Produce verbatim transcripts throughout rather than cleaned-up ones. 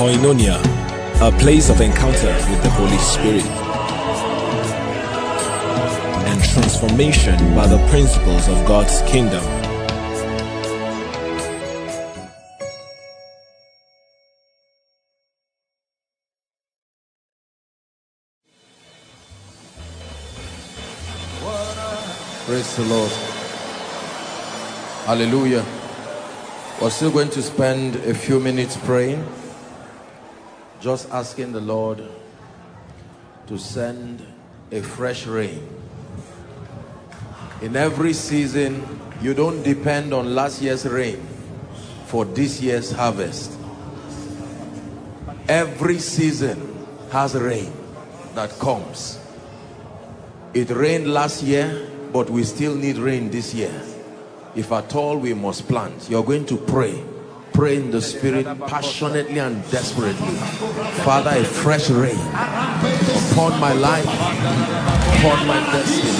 Koinonia, a place of encounter with the Holy Spirit and transformation by the principles of God's kingdom. Praise the Lord. Hallelujah. We're still going to spend a few minutes praying, just asking the Lord to send a fresh rain. In every season, you don't depend on last year's rain for this year's harvest. Every season has rain that comes. It rained last year, but we still need rain this year. If at all, we must plant. You're going to pray. Pray in the Spirit passionately and desperately. Father, a fresh rain upon my life, upon my destiny.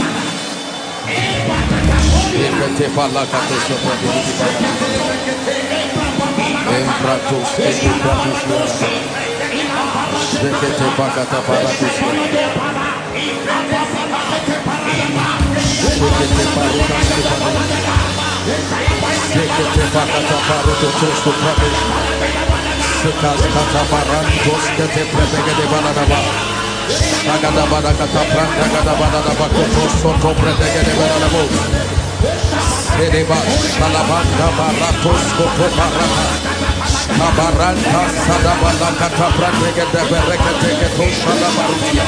Sekete pakata paruto tosto prabe sekas kata barantos kete prepege de banadaba sagada badakata pranda gada badadaba koto to prepege de banadabo sedeba salabanda baratos koto barata kabaranta sadabala kata prepege de berekete keto shalabarutia.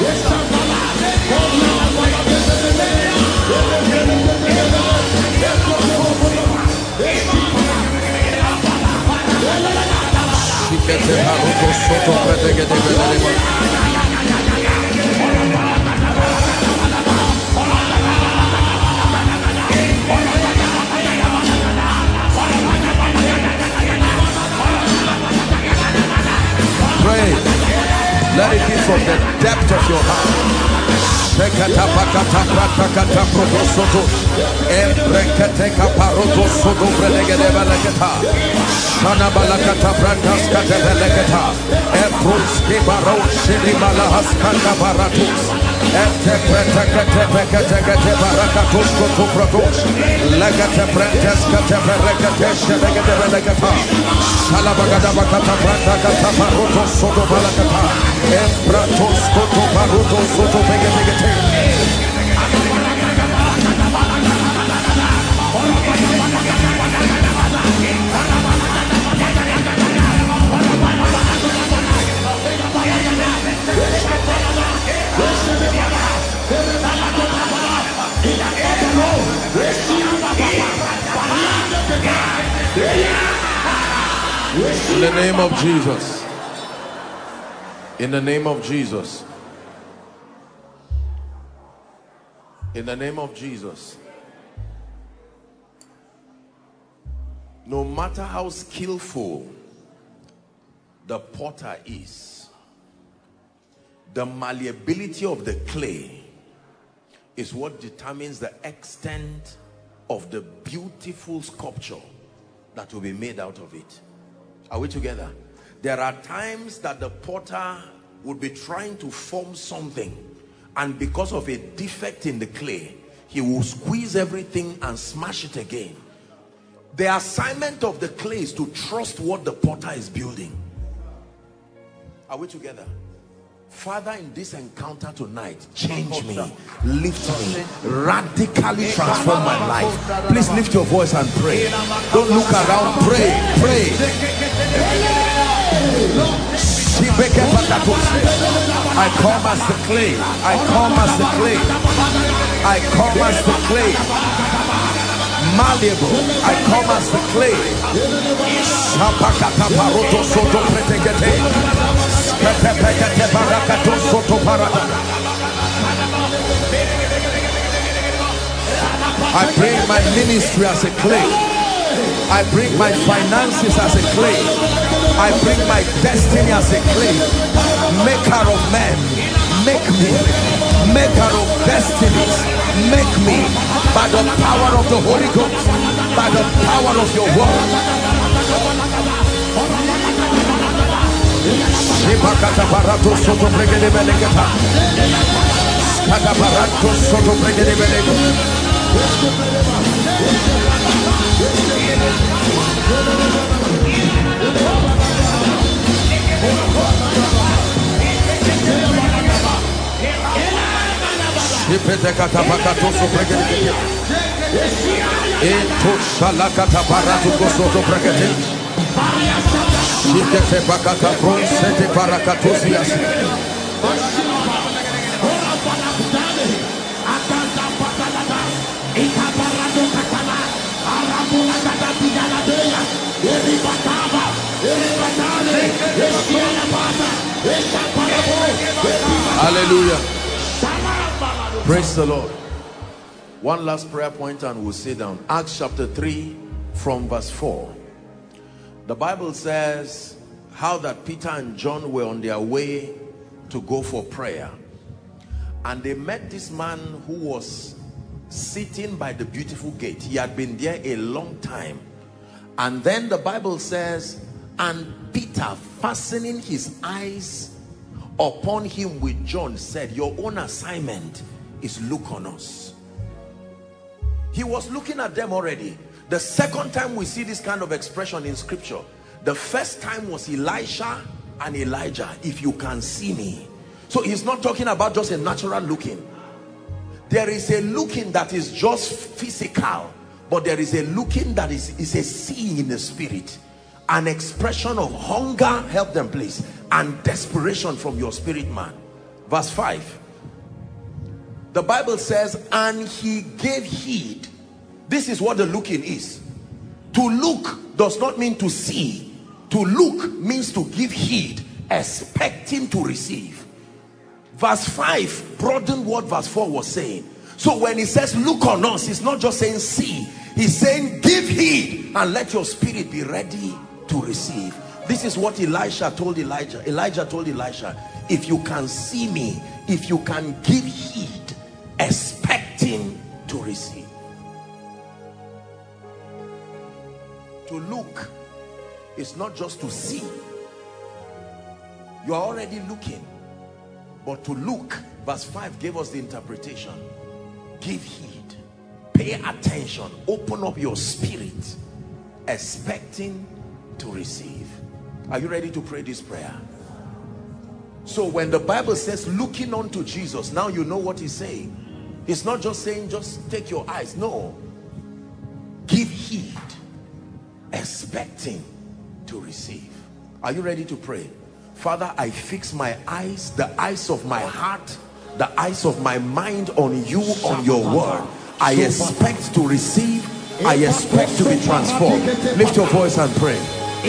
Pray. Let it be from the depth of your heart. Sekata pakata prakata prodosoto embrekete kaparoto soto prelegede balaketa shana balakata prakas kate balaketa efrus kibaro shidi malahas kanda baratus ete pretekete pekete kete barakatus koto protos legete pretes kate berekete shedegede balaketa salabagada bakata pranta kata baroto soto balaketa embratos koto baroto soto pegete. In the name of Jesus. In the name of Jesus. In the name of Jesus. No matter how skillful the potter is, the malleability of the clay is what determines the extent of the beautiful sculpture that will be made out of it. Are we together? There are times that the potter would be trying to form something, and because of a defect in the clay, he will squeeze everything and smash it again. The assignment of the clay is to trust what the potter is building. Are we together? Father, in this encounter tonight, change me, lift me, radically transform my life. Please lift your voice and pray. Don't look around, pray, pray. I come as the clay. I come as the clay. I come as the clay. Malleable. I come as the clay. I bring my ministry as a clay. I bring my finances as a clay. I bring my destiny as a clay. Maker of men, make me. Maker of destinies, make me. By the power of the Holy Ghost, by the power of your word. Shibakata barato soto bregede belegeta. Skata barato soto bregede belegeta. Shipete kata bakato soto bregede belegeta. Eto shalakata barato soto bregede. Shikete bakata bronsete barakatosias. Hallelujah. Praise the Lord. One last prayer point and we'll sit down. Acts chapter three from verse four. The Bible says how that Peter and John were on their way to go for prayer, and they met this man who was sitting by the beautiful gate. He had been there a long time. And then the Bible says, and Peter, fastening his eyes upon him with John, said, your own assignment is look on us. He was looking at them already. The second time we see this kind of expression in scripture. The first time was Elisha and Elijah. If you can see me. So he's not talking about just a natural looking. There is a looking that is just physical, but there is a looking that is, is a seeing in the spirit. An expression of hunger, help them please, and desperation from your spirit man. Verse five. The Bible says, and he gave heed. This is what the looking is. To look does not mean to see. To look means to give heed, expecting to receive. Verse five broadened what verse four was saying. So when he says look on us, he's not just saying see. He's saying give heed and let your spirit be ready to receive. This is what Elisha told Elijah. Elijah told Elisha, if you can see me, if you can give heed, expecting to receive. To look is not just to see. You are already looking. But to look, verse five gave us the interpretation. Give heed. Pay attention. Open up your spirit. Expecting to receive. Are you ready to pray this prayer? So when the Bible says looking unto Jesus, now you know what he's saying. It's not just saying just take your eyes. No. Give heed. Expecting to receive. Are you ready to pray? Father, I fix my eyes, the eyes of my heart, the eyes of my mind on you, on your word. I expect to receive. I expect to be transformed. Lift your voice and pray.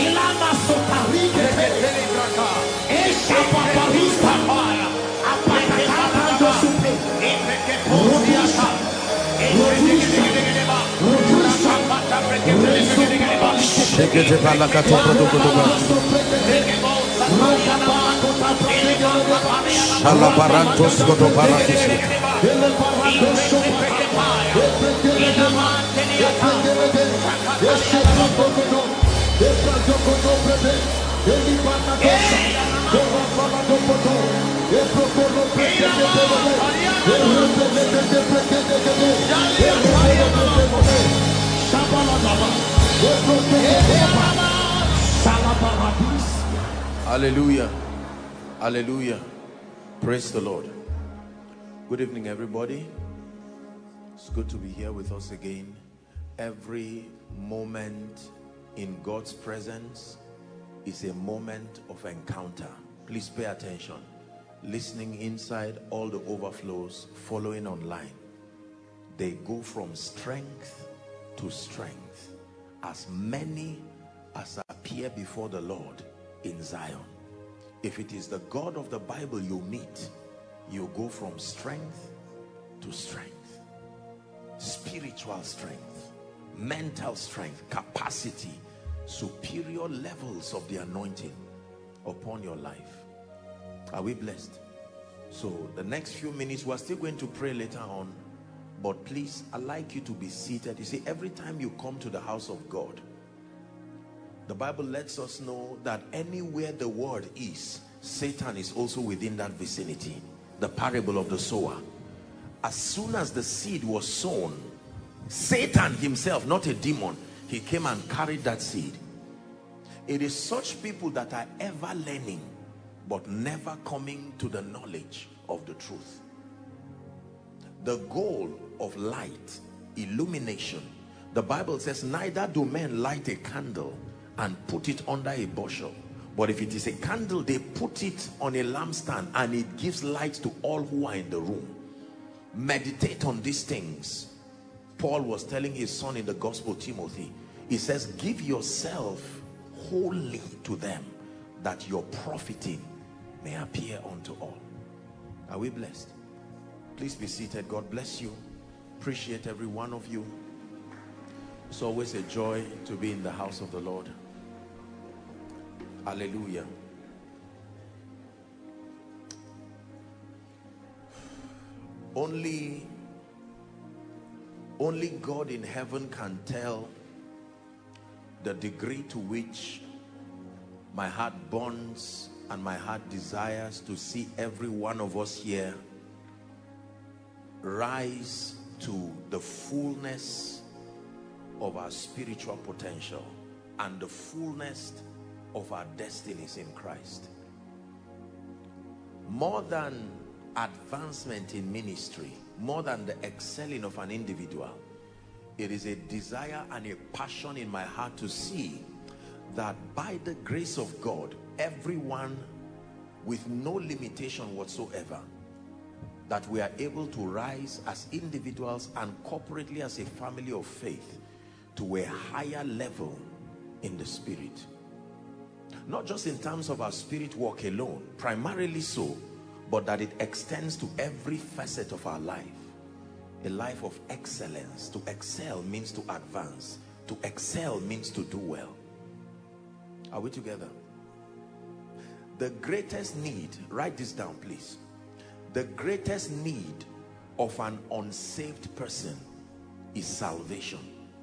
Hallelujah. Hallelujah. Praise the Lord. Good evening, everybody. It's good to be here with us again. Every moment in God's presence is a moment of encounter. Please pay attention. Listening inside, all the overflows, following online. They go from strength to strength. As many as appear before the Lord in Zion. If it is the God of the Bible you meet, you go from strength to strength. Spiritual strength, mental strength, capacity, superior levels of the anointing upon your life. Are we blessed? So the next few minutes, we're still going to pray later on, but please, I'd like you to be seated. You see, every time you come to the house of God, the Bible lets us know that anywhere the word is, Satan is also within that vicinity. The parable of the sower. As soon as the seed was sown, Satan himself, not a demon, he came and carried that seed. It is such people that are ever learning but never coming to the knowledge of the truth. The goal of light, illumination, the Bible says, neither do men light a candle and put it under a bushel, but if it is a candle, they put it on a lampstand and it gives light to all who are in the room. Meditate on these things. Paul was telling his son in the gospel, Timothy, he says, give yourself wholly to them, that your profiting may appear unto all. Are we blessed? Please be seated. God bless you. Appreciate every one of you. It's always a joy to be in the house of the Lord. Hallelujah. Only, only God in heaven can tell the degree to which my heart burns and my heart desires to see every one of us here rise to the fullness of our spiritual potential and the fullness of our destinies in Christ. More than advancement in ministry, more than the excelling of an individual, it is a desire and a passion in my heart to see that by the grace of God, everyone with no limitation whatsoever, that we are able to rise as individuals and corporately as a family of faith to a higher level in the spirit. Not just in terms of our spirit walk alone, primarily so, but that it extends to every facet of our life. A life of excellence. To excel means to advance. To excel means to do well. Are we together? The greatest need, write this down please. The greatest need of an unsaved person is salvation.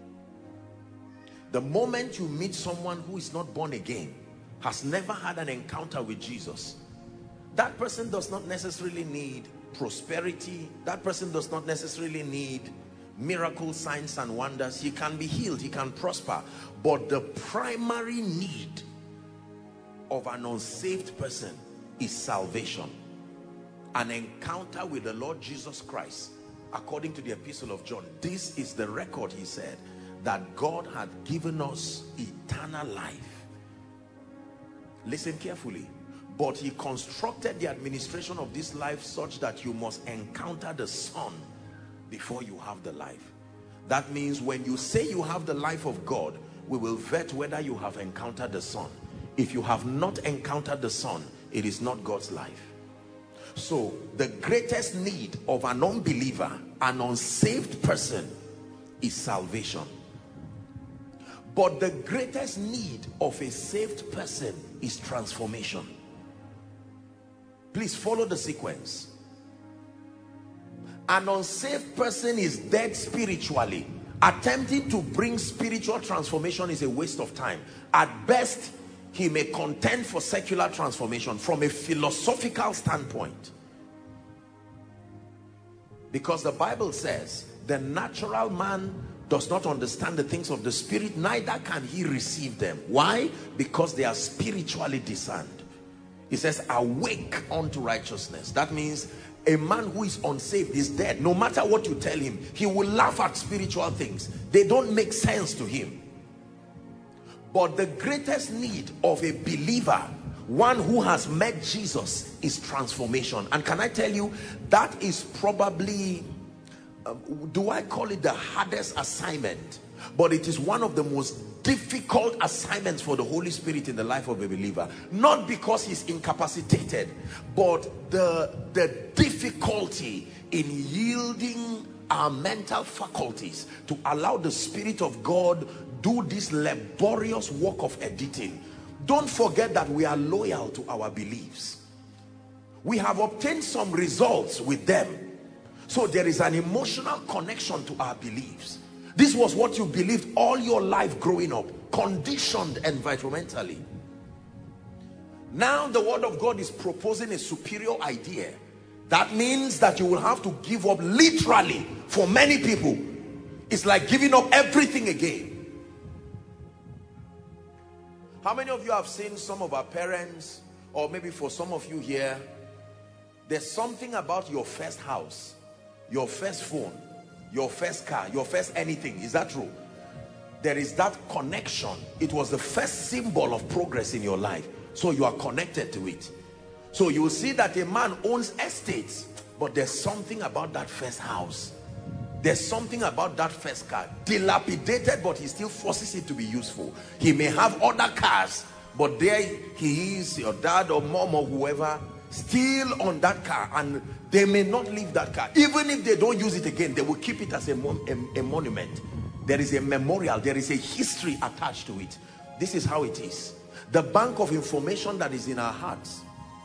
The moment you meet someone who is not born again, has never had an encounter with Jesus, that person does not necessarily need prosperity. That person does not necessarily need miracle signs and wonders. He can be healed, he can prosper, but the primary need of an unsaved person is salvation. An encounter with the Lord Jesus Christ. According to the epistle of John, this is the record, he said, that God had given us eternal life. Listen carefully. But he constructed the administration of this life such that you must encounter the Son before you have the life. That means when you say you have the life of God, we will vet whether you have encountered the Son. If you have not encountered the Son, it is not God's life. So the greatest need of an unbeliever, an unsaved person, is salvation. But the greatest need of a saved person is transformation. Please follow the sequence. An unsaved person is dead spiritually. Attempting to bring spiritual transformation is a waste of time. At best, he may contend for secular transformation from a philosophical standpoint. Because the Bible says the natural man does not understand the things of the spirit, neither can he receive them. Why? Because they are spiritually discerned. He says, awake unto righteousness. That means a man who is unsaved is dead. No matter what you tell him, he will laugh at spiritual things. They don't make sense to him. But the greatest need of a believer, one who has met Jesus, is transformation. And can I tell you, that is probably, uh, do I call it the hardest assignment? But it is one of the most difficult assignments for the Holy Spirit in the life of a believer. Not because he's incapacitated, but the, the difficulty in yielding our mental faculties to allow the Spirit of God do this laborious work of editing. Don't forget that we are loyal to our beliefs. We have obtained some results with them. So there is an emotional connection to our beliefs. This was what you believed all your life growing up, conditioned environmentally. Now the word of God is proposing a superior idea. That means that you will have to give up literally. For many people, it's like giving up everything again. How many of you have seen some of our parents, or maybe for some of you here, there's something about your first house, your first phone, your first car, your first anything. Is that true? There is that connection. It was the first symbol of progress in your life, so you are connected to it. So you will see that a man owns estates, but there's something about that first house, there's something about that first car, dilapidated, but he still forces it to be useful. He may have other cars, but there he is, your dad or mom or whoever, still on that car, and they may not leave that car. Even if they don't use it again, they will keep it as a, mon a, a monument. There is a memorial, there is a history attached to it. This is how it is. The bank of information that is in our hearts,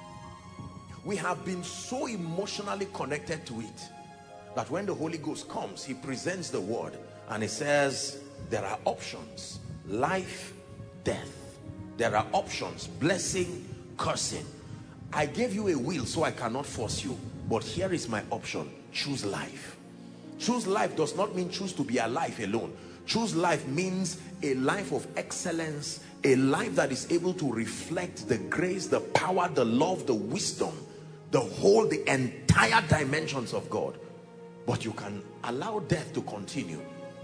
we have been so emotionally connected to it that when the Holy Ghost comes, he presents the word and he says there are options: life, death. There are options: blessing, cursing. I gave you a will, so I cannot force you, but here is my option: choose life. Choose life does not mean choose to be alive alone. Choose life means a life of excellence, a life that is able to reflect the grace, the power, the love, the wisdom, the whole, the entire dimensions of God. But you can allow death to continue.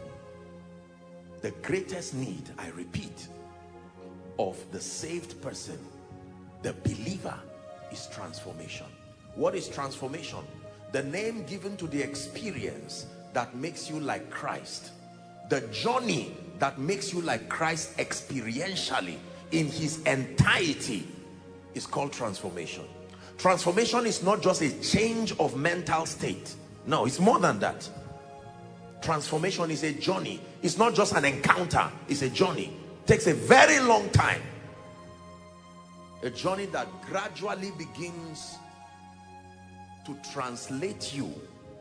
The greatest need, I repeat, of the saved person, the believer, is transformation. What is transformation? The name given to the experience that makes you like Christ, the journey that makes you like Christ experientially in his entirety, is called transformation. Transformation is not just a change of mental state. No, it's more than that. Transformation is a journey. It's not just an encounter, it's a journey. It takes a very long time. A journey that gradually begins to translate you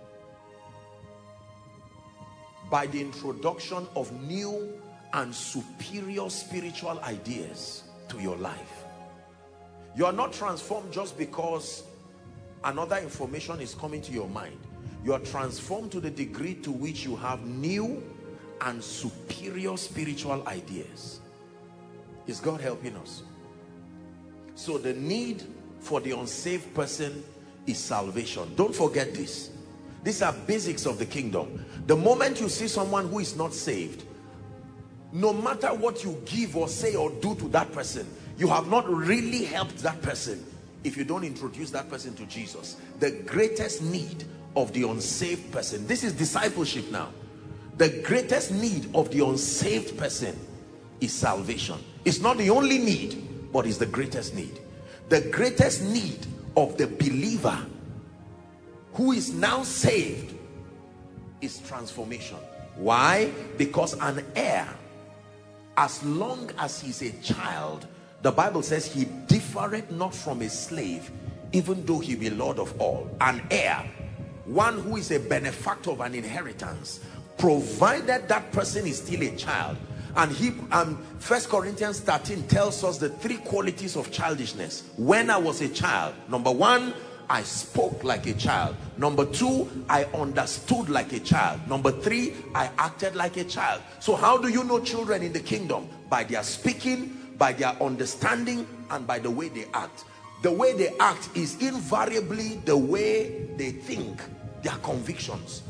by the introduction of new and superior spiritual ideas to your life. You are not transformed just because another information is coming to your mind. You are transformed to the degree to which you have new and superior spiritual ideas. Is God helping us? So the need for the unsaved person is salvation. Don't forget this. These are basics of the kingdom. The moment you see someone who is not saved, no matter what you give or say or do to that person, you have not really helped that person if you don't introduce that person to Jesus. The greatest need of the unsaved person, this is discipleship now. The greatest need of the unsaved person is salvation. It's not the only need, but it's the greatest need. The greatest need of the believer who is now saved is transformation. Why? Because an heir, as long as he's a child, the Bible says he differeth not from a slave, even though he be Lord of all. An heir, one who is a benefactor of an inheritance, provided that person is still a child. And he, um, First Corinthians thirteen tells us the three qualities of childishness. When I was a child, number one, I spoke like a child. Number two, I understood like a child. Number three, I acted like a child. So how do you know children in the kingdom? By their speaking, by their understanding, and by the way they act. The way they act is invariably the way they think, their convictions.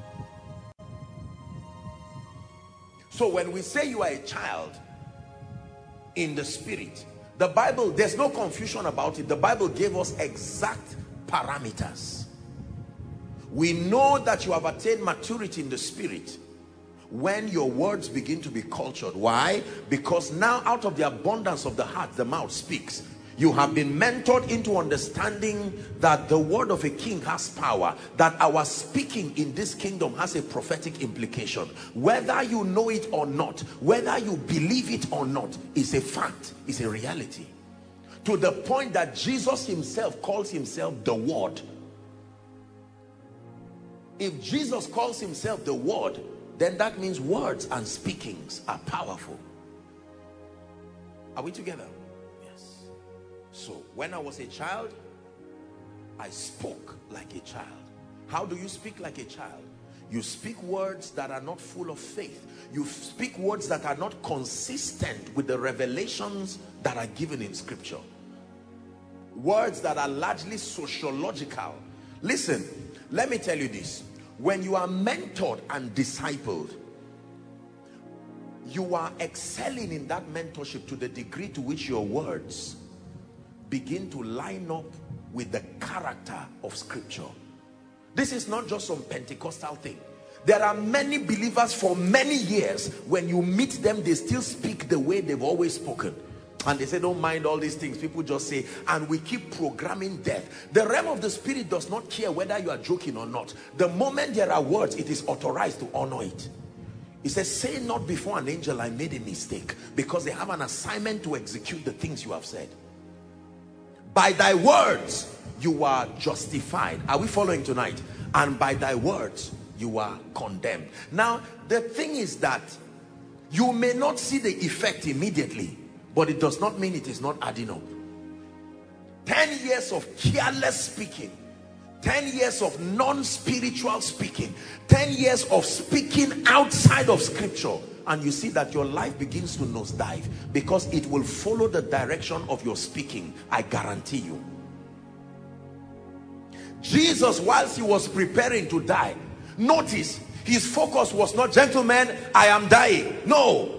So when we say you are a child in the spirit, the Bible, there's no confusion about it. The Bible gave us exact parameters. We know that you have attained maturity in the spirit when your words begin to be cultured. Why? Because now out of the abundance of the heart, the mouth speaks. You have been mentored into understanding that the word of a king has power, that our speaking in this kingdom has a prophetic implication. Whether you know it or not, whether you believe it or not, is a fact, is a reality. To the point that Jesus himself calls himself the Word. If Jesus calls himself the Word, then that means words and speakings are powerful. Are we together? So when I was a child, I spoke like a child. How do you speak like a child? You speak words that are not full of faith. You speak words that are not consistent with the revelations that are given in scripture. Words that are largely sociological. Listen, let me tell you this. When you are mentored and discipled, you are excelling in that mentorship to the degree to which your words begin to line up with the character of scripture. This is not just some Pentecostal thing. There are many believers for many years, when you meet them, they still speak the way they've always spoken. And they say, don't mind all these things. People just say, and we keep programming death. The realm of the spirit does not care whether you are joking or not. The moment there are words, it is authorized to honor it. He says, say not before an angel, I made a mistake, because they have an assignment to execute the things you have said. By thy words, you are justified. Are we following tonight? And by thy words, you are condemned. Now, the thing is that you may not see the effect immediately, but it does not mean it is not adding up. ten years of careless speaking, ten years of non-spiritual speaking, ten years of speaking outside of scripture, and you see that your life begins to nosedive, because it will follow the direction of your speaking. I guarantee you. Jesus, whilst he was preparing to die, notice his focus was not, gentlemen, I am dying. No.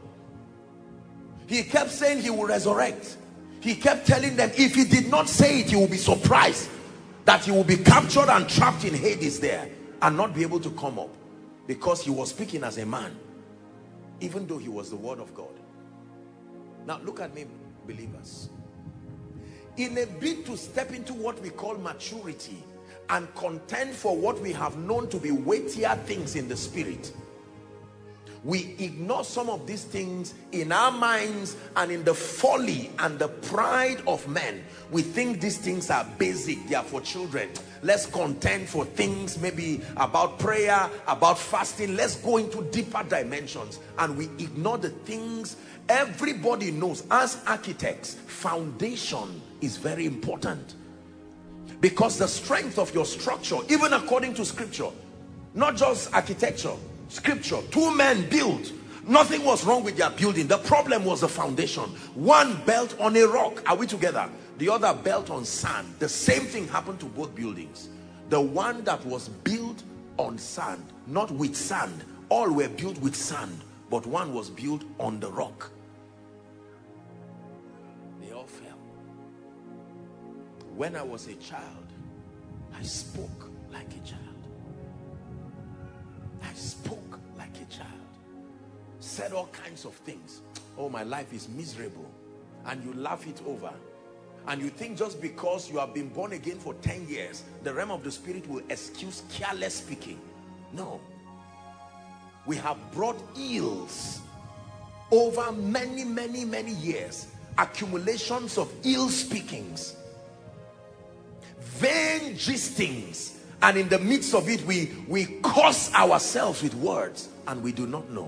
He kept saying he will resurrect. He kept telling them, if he did not say it, he will be surprised that he will be captured and trapped in Hades there and not be able to come up, because he was speaking as a man, even though he was the word of God. Now look at me, believers. In a bid to step into what we call maturity and contend for what we have known to be weightier things in the spirit, we ignore some of these things in our minds, and in the folly and the pride of men, we think these things are basic, they are for children. Let's contend for things maybe about prayer, about fasting. Let's go into deeper dimensions, and we ignore the things everybody knows. As architects, foundation is very important, because the strength of your structure, even according to scripture, not just architecture, scripture, two men built, nothing was wrong with their building. The problem was the foundation. One built on a rock, are we together? The other built on sand. The same thing happened to both buildings. The one that was built on sand, not with sand, all were built with sand, but one was built on the rock. They all fell. When I was a child, I spoke like a child. I spoke like a child, said all kinds of things. Oh, my life is miserable, and you laugh it over, and you think just because you have been born again for ten years, the realm of the spirit will excuse careless speaking. No, we have brought ills over many many many years, accumulations of ill speakings, vain gistings. And in the midst of it, we, we curse ourselves with words, and we do not know.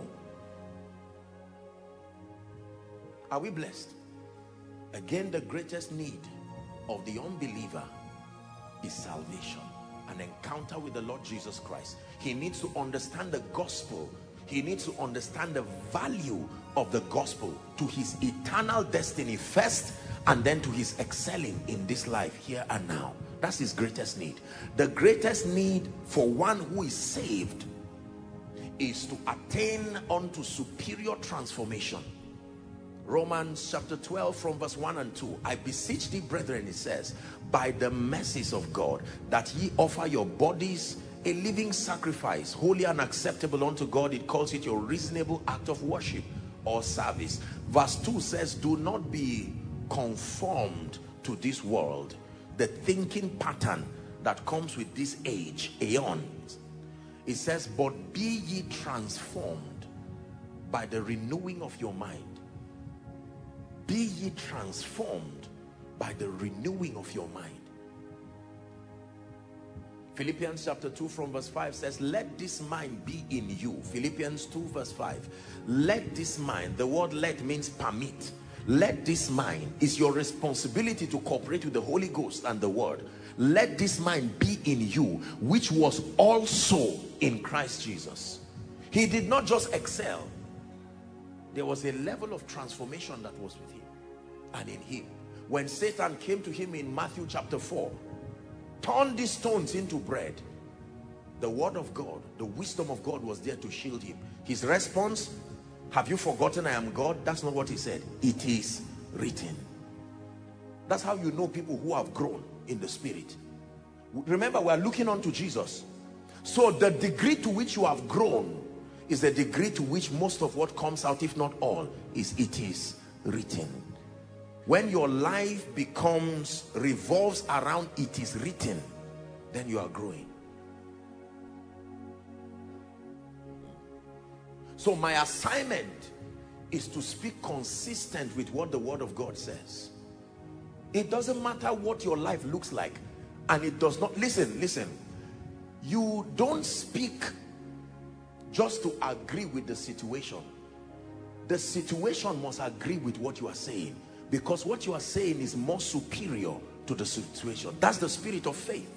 Are we blessed? Again, the greatest need of the unbeliever is salvation, an encounter with the Lord Jesus Christ. He needs to understand the gospel. He needs to understand the value of the gospel to his eternal destiny first, and then to his excelling in this life here and now. That's his greatest need. The greatest need for one who is saved is to attain unto superior transformation. Romans chapter twelve from verse one and two. I beseech thee, brethren, it says, by the mercies of God, that ye offer your bodies a living sacrifice, holy and acceptable unto God. It calls it your reasonable act of worship or service. Verse two says, do not be conformed to this world, the thinking pattern that comes with this age, aeons. It says, but be ye transformed by the renewing of your mind. Be ye transformed by the renewing of your mind. Philippians chapter two from verse five says, let this mind be in you. Philippians two verse five. Let this mind, the word let means permit. let this mind, is your responsibility to cooperate with the Holy Ghost and the word. Let this mind be in you, which was also in Christ Jesus. He did not just excel. There was a level of transformation that was with him and in him. When Satan came to him in Matthew chapter four, turn these stones into bread, the word of God, the wisdom of God was there to shield him. His response, have you forgotten I am God? That's not what he said. It is written. That's how you know people who have grown in the spirit. Remember, we are looking on to Jesus. So the degree to which you have grown is the degree to which most of what comes out, if not all, is it is written. When your life becomes, revolves around it is written, then you are growing. So my assignment is to speak consistent with what the word of God says. It doesn't matter what your life looks like, and it does not, listen, listen, you don't speak just to agree with the situation. The situation must agree with what you are saying, because what you are saying is more superior to the situation. That's the spirit of faith.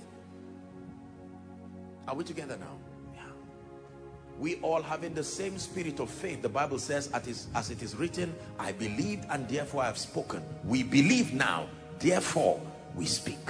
Are we together now? Yeah. We all having the same spirit of faith. The Bible says, as it is written, I believed and therefore I have spoken. We believe now, therefore we speak.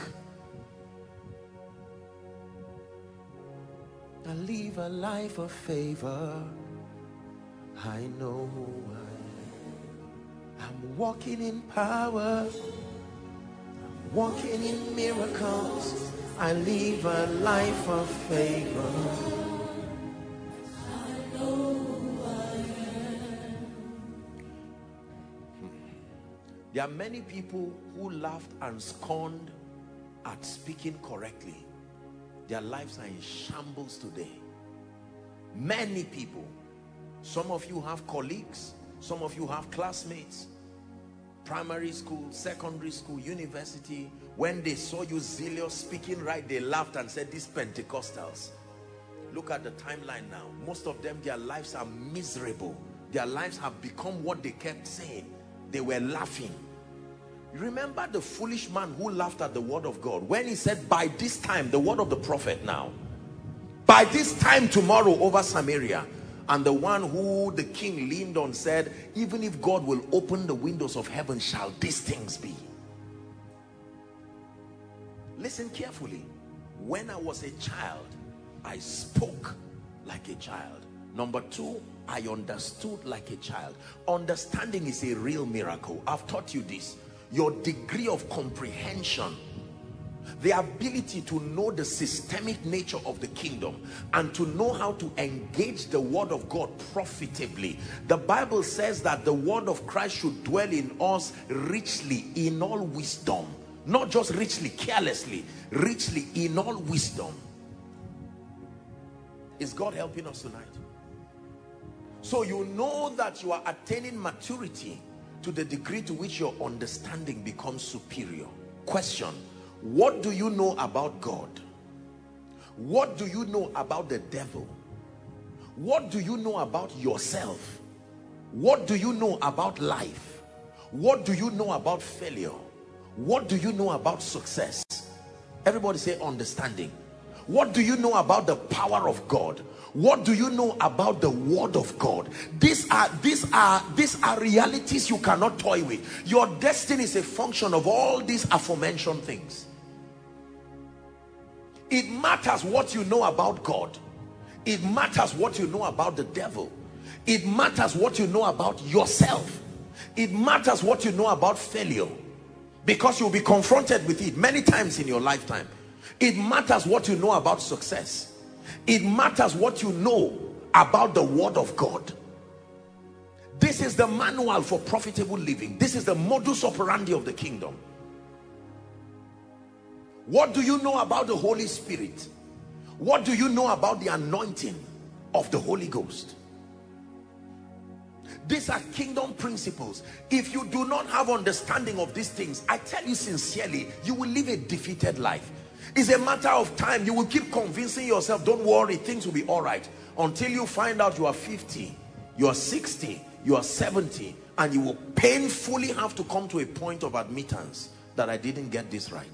I live a life of favor. I know who I am. I'm walking in power. I'm walking in miracles. I live a life of favor. I know who I am. There are many people who laughed and scorned at speaking correctly. Their lives are in shambles today. Many people. Some of you have colleagues, some of you have classmates, primary school, secondary school, university. When they saw you zealous, speaking right, they laughed and said, these Pentecostals. Look at the timeline now. Most of them, their lives are miserable. Their lives have become what they kept saying. They were laughing. Remember the foolish man who laughed at the word of God when he said, by this time, the word of the prophet now, by this time tomorrow over Samaria. And the one who the king leaned on said, even if God will open the windows of heaven, shall these things be? Listen carefully. When I was a child, I spoke like a child. Number two, I understood like a child. Understanding is a real miracle. I've taught you this. Your degree of comprehension, the ability to know the systemic nature of the kingdom and to know how to engage the word of God profitably. The Bible says that the word of Christ should dwell in us richly in all wisdom. Not just richly, carelessly, richly in all wisdom. Is God helping us tonight? So you know that you are attaining maturity to the degree to which your understanding becomes superior. Question: what do you know about God? What do you know about the devil? What do you know about yourself? What do you know about life? What do you know about failure? What do you know about success? Everybody say understanding. What do you know about the power of God? What do you know about the word of God? These are these are these are realities you cannot toy with. Your destiny is a function of all these aforementioned things. It matters what you know about God. It matters what you know about the devil. It matters what you know about yourself. It matters what you know about failure, because you'll be confronted with it many times in your lifetime. It matters what you know about success. It matters what you know about the word of God. This is the manual for profitable living. This is the modus operandi of the kingdom. What do you know about the Holy Spirit? What do you know about the anointing of the Holy Ghost? These are kingdom principles. If you do not have understanding of these things, I tell you sincerely, you will live a defeated life. It's a matter of time. You will keep convincing yourself, don't worry, things will be all right, until you find out you are fifty, you are sixty, you are seventy. and you will painfully have to come to a point of admittance that I didn't get this right.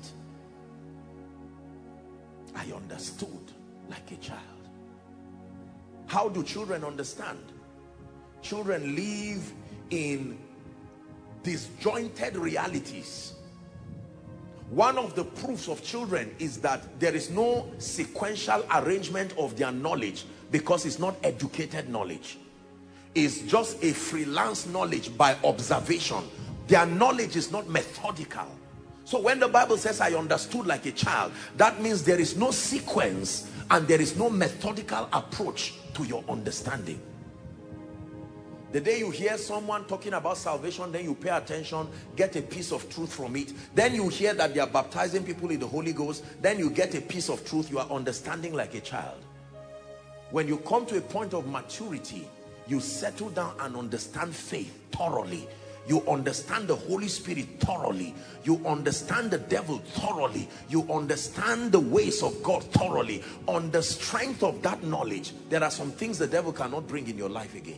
I understood like a child. How do children understand? Children live in disjointed realities. One of the proofs of children is that there is no sequential arrangement of their knowledge, because it's not educated knowledge. It's just a freelance knowledge by observation. Their knowledge is not methodical. So when the Bible says I understood like a child, that means there is no sequence and there is no methodical approach to your understanding. The day you hear someone talking about salvation, then you pay attention, get a piece of truth from it. Then you hear that they are baptizing people in the Holy Ghost. Then you get a piece of truth. You are understanding like a child. When you come to a point of maturity, you settle down and understand faith thoroughly. You understand the Holy Spirit thoroughly. You understand the devil thoroughly. You understand the ways of God thoroughly. On the strength of that knowledge, there are some things the devil cannot bring in your life again.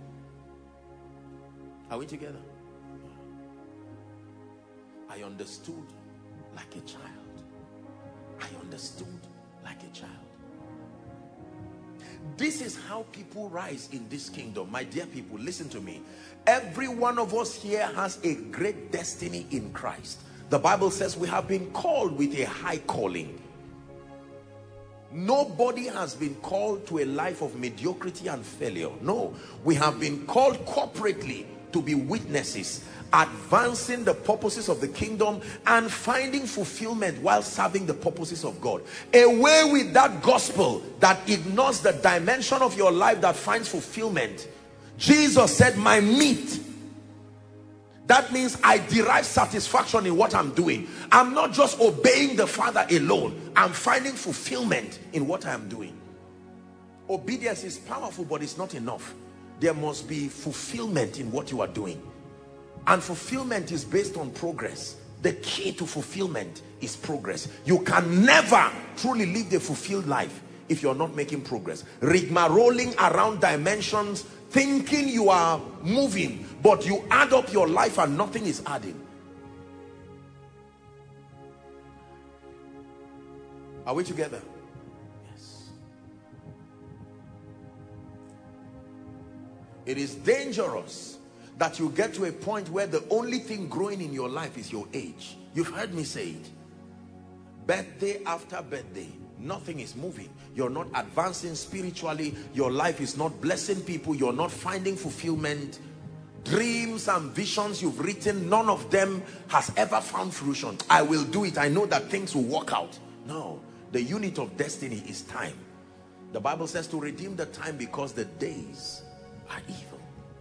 Are we together? I understood like a child. I understood like a child. This is how people rise in this kingdom. My dear people, listen to me. Every one of us here has a great destiny in Christ. The Bible says we have been called with a high calling. Nobody has been called to a life of mediocrity and failure. No, we have been called corporately to be witnesses, advancing the purposes of the kingdom and finding fulfillment while serving the purposes of God. Away with that gospel that ignores the dimension of your life that finds fulfillment. Jesus said, my meat. That means I derive satisfaction in what I'm doing. I'm not just obeying the Father alone. I'm finding fulfillment in what I'm doing. Obedience is powerful, but it's not enough. There must be fulfillment in what you are doing. And fulfillment is based on progress. The key to fulfillment is progress. You can never truly live the fulfilled life if you're not making progress. Rigmaroling around dimensions, thinking you are moving, but you add up your life and nothing is adding. Are we together? It is dangerous that you get to a point where the only thing growing in your life is your age. You've heard me say it. Birthday after birthday, nothing is moving. You're not advancing spiritually. Your life is not blessing people. You're not finding fulfillment. Dreams and visions you've written, none of them has ever found fruition. I will do it. I know that things will work out. No, the unit of destiny is time. The Bible says to redeem the time because the days are evil.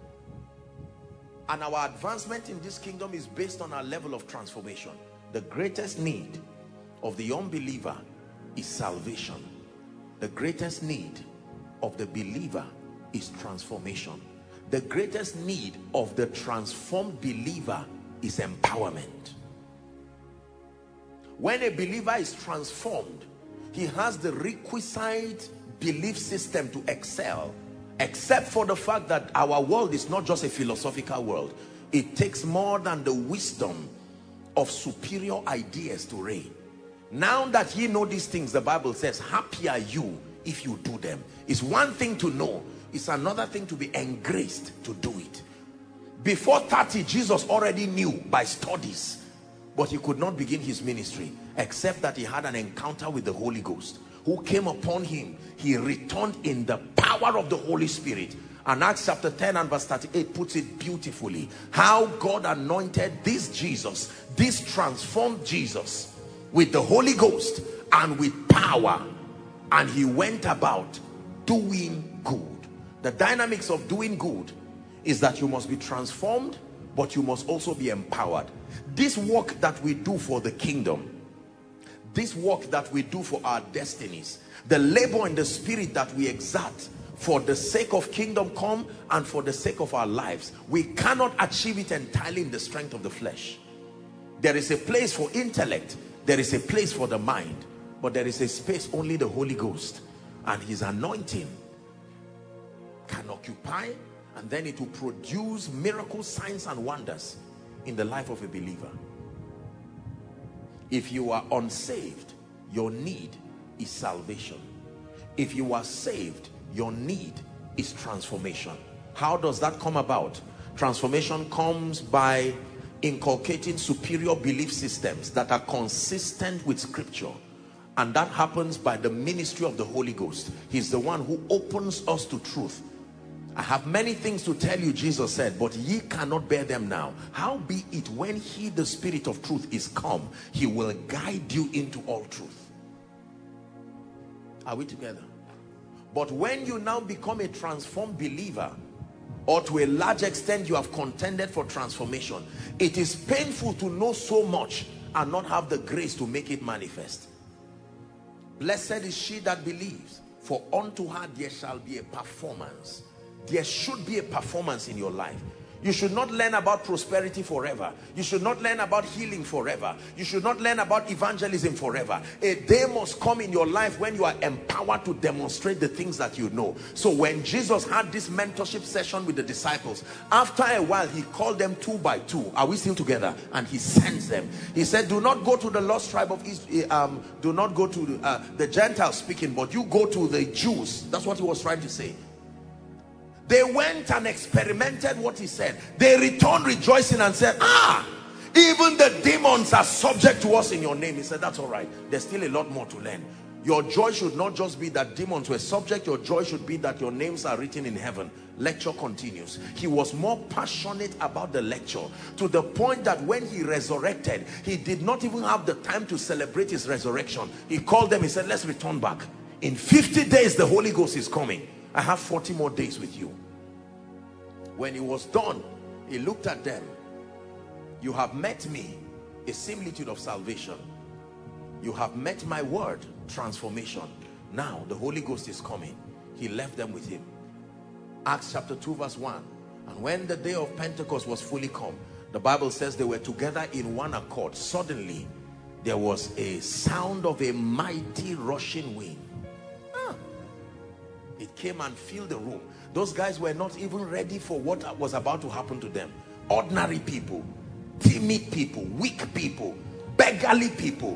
And our advancement in this kingdom is based on our level of transformation. The greatest need of the unbeliever is salvation. The greatest need of the believer is transformation. The greatest need of the transformed believer is empowerment. When a believer is transformed, he has the requisite belief system to excel. Except for the fact that our world is not just a philosophical world. It takes more than the wisdom of superior ideas to reign. Now that ye know these things, the Bible says, happy are you if you do them. It's one thing to know. It's another thing to be engraced to do it. Before thirty, Jesus already knew by studies. But he could not begin his ministry except that he had an encounter with the Holy Ghost, who came upon him. He returned in the power of the Holy Spirit. And Acts chapter ten and verse thirty-eight puts it beautifully. How God anointed this Jesus, this transformed Jesus, with the Holy Ghost and with power. And he went about doing good. The dynamics of doing good is that you must be transformed, but you must also be empowered. This work that we do for the kingdom, this work that we do for our destinies, the labor in the spirit that we exert for the sake of kingdom come and for the sake of our lives, we cannot achieve it entirely in the strength of the flesh. There is a place for intellect, there is a place for the mind, but there is a space only the Holy Ghost and his anointing can occupy And then it will produce miracles, signs, and wonders in the life of a believer. If you are unsaved, your need is salvation. If you are saved, your need is transformation. How does that come about? Transformation comes by inculcating superior belief systems that are consistent with scripture. And that happens by the ministry of the Holy Ghost. He's the one who opens us to truth. I have many things to tell you, Jesus said, but ye cannot bear them now. How be it, when he, the Spirit of truth, is come, he will guide you into all truth. Are we together? But when you now become a transformed believer, or to a large extent you have contended for transformation, it is painful to know so much and not have the grace to make it manifest. Blessed is she that believes, for unto her there shall be a performance. There should be a performance in your life. You should not learn about prosperity forever. You should not learn about healing forever. You should not learn about evangelism forever. A day must come in your life when you are empowered to demonstrate the things that you know. So when Jesus had this mentorship session with the disciples, after a while he called them two by two. Are we still together? And he sends them. He said, do not go to the lost tribe of Israel, um, do not go to uh, the Gentiles speaking, but you go to the Jews. That's what he was trying to say. They went and experimented what he said. They returned rejoicing and said, ah, even the demons are subject to us in your name. He said, that's all right. There's still a lot more to learn. Your joy should not just be that demons were subject. Your joy should be that your names are written in heaven. Lecture continues. He was more passionate about the lecture, to the point that when he resurrected, he did not even have the time to celebrate his resurrection. He called them. He said, let's return back. In fifty days, the Holy Ghost is coming. I have forty more days with you. When he was done, he looked at them. You have met me, a similitude of salvation. You have met my word, transformation. Now the Holy Ghost is coming. He left them with him. Acts chapter two verse one. And when the day of Pentecost was fully come, the Bible says they were together in one accord. Suddenly there was a sound of a mighty rushing wind. It came and filled the room. Those guys were not even ready for what was about to happen to them. Ordinary people, timid people, weak people, beggarly people,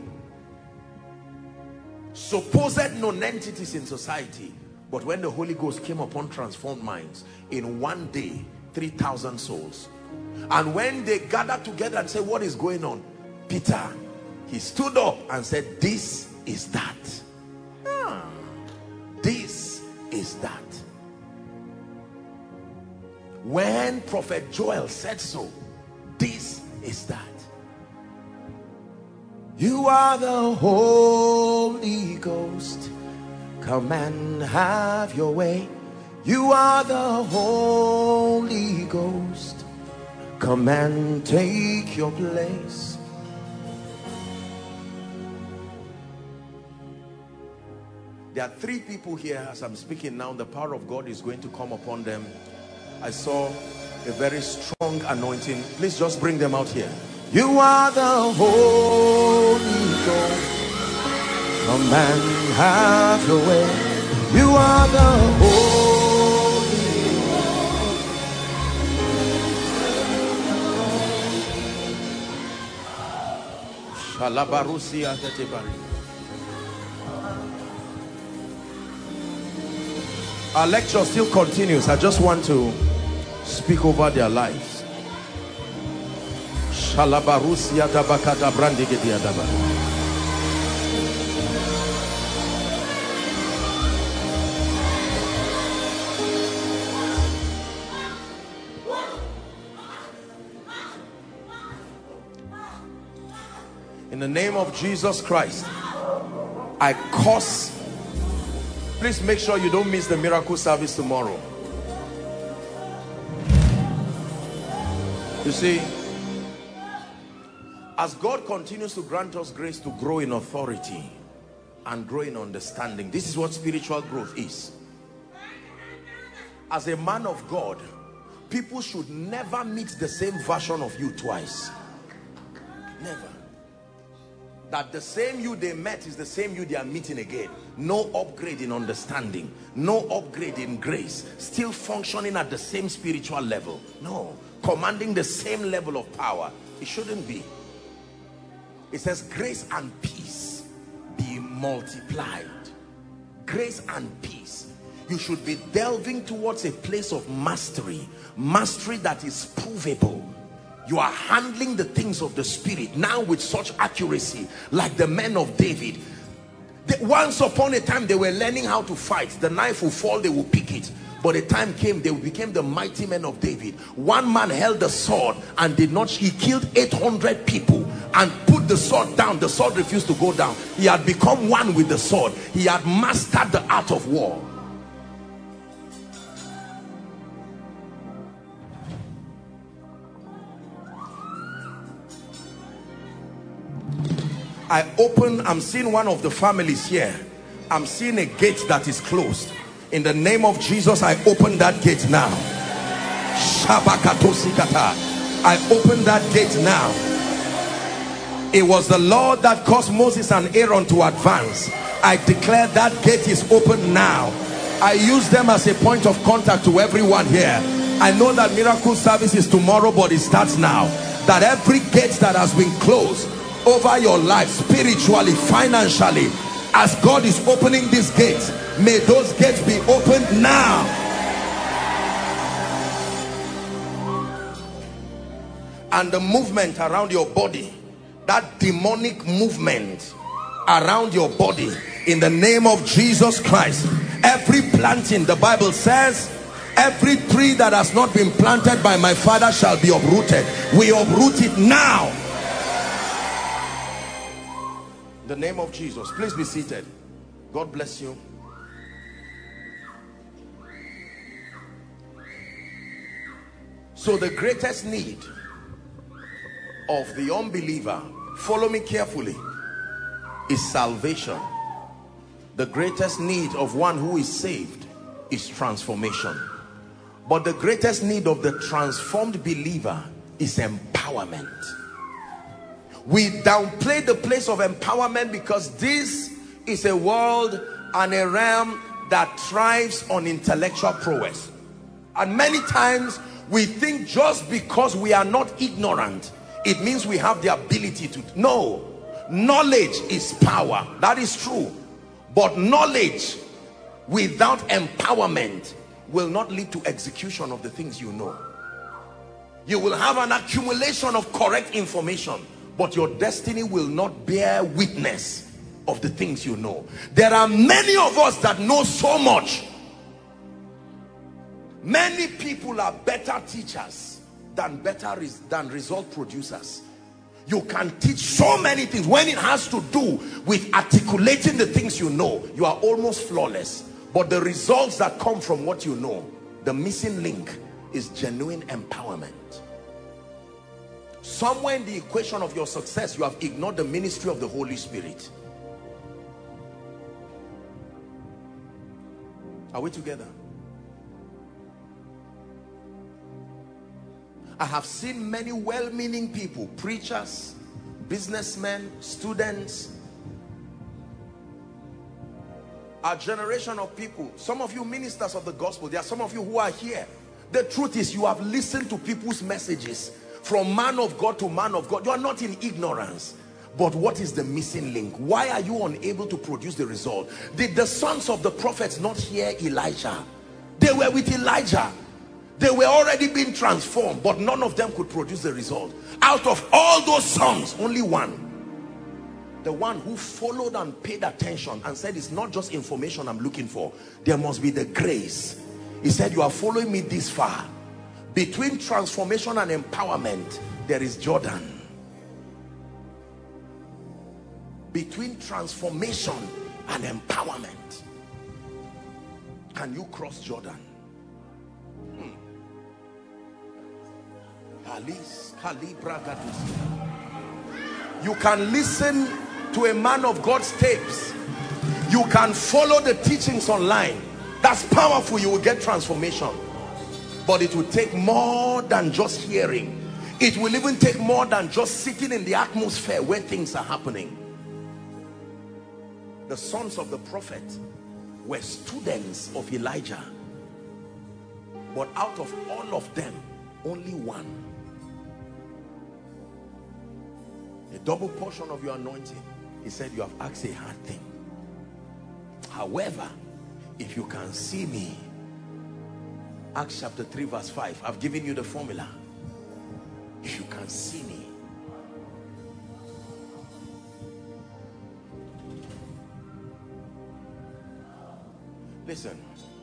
supposed non-entities in society. But when the Holy Ghost came upon transformed minds, in one day, three thousand souls. And when they gathered together and said, what is going on? Peter, he stood up and said, this is that. Ah, this is that. When Prophet Joel said so, this is that. You are the Holy Ghost, come and have your way. You are the Holy Ghost, come and take your place. There are three people here as I'm speaking now. The power of God is going to come upon them. I saw a very strong anointing. Please just bring them out here. You are the Holy Ghost, come and have your way. You are the Holy Ghost. Shalabarusia tetebari. Our lecture still continues. I just want to speak over their lives. Shalabarusia tabakata brandigedia daba. In the name of Jesus Christ, I curse. Please make sure you don't miss the miracle service tomorrow. You see, as God continues to grant us grace to grow in authority and grow in understanding, this is what spiritual growth is. As a man of God, people should never meet the same version of you twice. Never. that the same you they met is the same you they are meeting again. No upgrade in understanding, no upgrade in grace, still functioning at the same spiritual level. No, commanding the same level of power. It shouldn't be. It says grace and peace be multiplied. Grace and peace. You should be delving towards a place of mastery. Mastery that is provable. You are handling the things of the spirit now with such accuracy, like the men of David. They, once upon a time they were learning how to fight. The knife will fall, they will pick it. But a time came, they became the mighty men of David. One man held the sword and did not, he killed eight hundred people and put the sword down. The sword refused to go down. He had become one with the sword. He had mastered the art of war. I open, I'm seeing one of the families here. I'm seeing a gate that is closed. In the name of Jesus, I open that gate now. I open that gate now. It was the Lord that caused Moses and Aaron to advance. I declare that gate is open now. I use them as a point of contact to everyone here. I know that miracle service is tomorrow, but it starts now. That every gate that has been closed over your life, spiritually, financially, as God is opening these gates, may those gates be opened now. And the movement around your body, that demonic movement around your body, in the name of Jesus Christ, every planting, the Bible says, every tree that has not been planted by my Father shall be uprooted. We uproot it now. In the name of Jesus. Please be seated. God bless you. So the greatest need of the unbeliever, follow me carefully, is salvation. The greatest need of one who is saved is transformation. But the greatest need of the transformed believer is empowerment. We downplay the place of empowerment because this is a world and a realm that thrives on intellectual prowess. And many times we think just because we are not ignorant, it means we have the ability to. No, knowledge is power. That is true. But knowledge without empowerment will not lead to execution of the things you know. You will have an accumulation of correct information, but your destiny will not bear witness of the things you know. There are many of us that know so much. Many people are better teachers than better res than result producers. You can teach so many things. When it has to do with articulating the things you know, you are almost flawless. But the results that come from what you know, the missing link is genuine empowerment. Somewhere in the equation of your success, you have ignored the ministry of the Holy Spirit. Are we together? I have seen many well-meaning people, preachers, businessmen, students, our generation of people, some of you ministers of the gospel, there are some of you who are here. The truth is, you have listened to people's messages from man of God to man of God. You are not in ignorance. But what is the missing link? Why are you unable to produce the result? Did the sons of the prophets not hear Elijah? They were with Elijah. They were already being transformed, but none of them could produce the result. Out of all those sons, only one, the one who followed and paid attention and said, it's not just information I'm looking for, there must be the grace. He said, you are following me this far. Between transformation and empowerment, there is Jordan. Between transformation and empowerment, can you cross Jordan? Hmm. You can listen to a man of God's tapes. You can follow the teachings online. That's powerful. You will get transformation. But it will take more than just hearing. It will even take more than just sitting in the atmosphere where things are happening. the sons of the prophet, were students of Elijah. But out of all of them, only one. A double portion of your anointing. He said, you have asked a hard thing. However, if you can see me, Acts chapter three verse five, I've given you the formula. If you can see me, listen,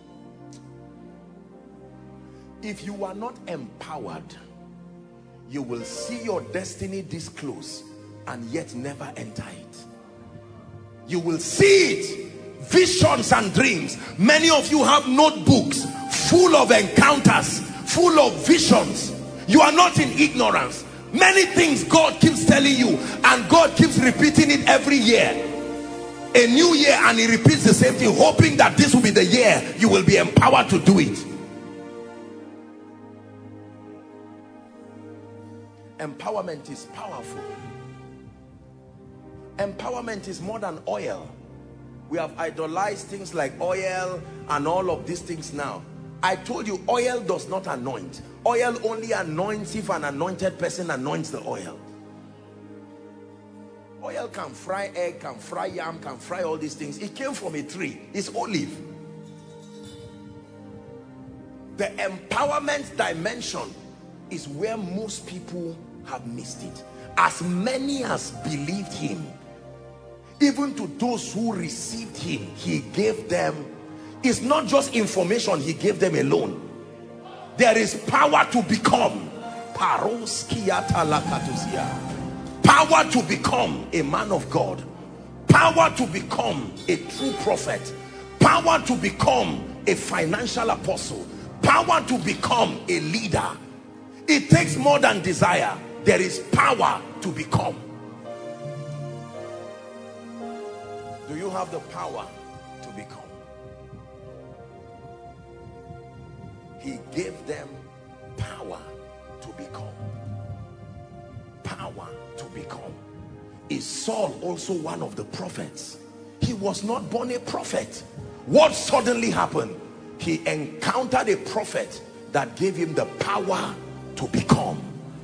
if you are not empowered, you will see your destiny this close and yet never enter it. You will see it, visions and dreams. Many of you have notebooks full of encounters, full of visions. You are not in ignorance. Many things God keeps telling you, and God keeps repeating it every year. A new year, and he repeats the same thing, hoping that this will be the year you will be empowered to do it. Empowerment is powerful. Empowerment is more than oil. We have idolized things like oil and all of these things now. I told you, oil does not anoint. Oil only anoints if an anointed person anoints the oil. Oil can fry egg, can fry yam, can fry all these things. It came from a tree. It's olive. The empowerment dimension is where most people have missed it. As many as believed him, even to those who received him, he gave them, it's not just information he gave them alone. There is power to become. Power to become a man of God. Power to become a true prophet. Power to become a financial apostle. Power to become a leader. It takes more than desire. There is power to become. Do you have the power to become? He gave them power to become. Power to become. Is Saul also one of the prophets? He was not born a prophet. What suddenly happened? He encountered a prophet that gave him the power to become.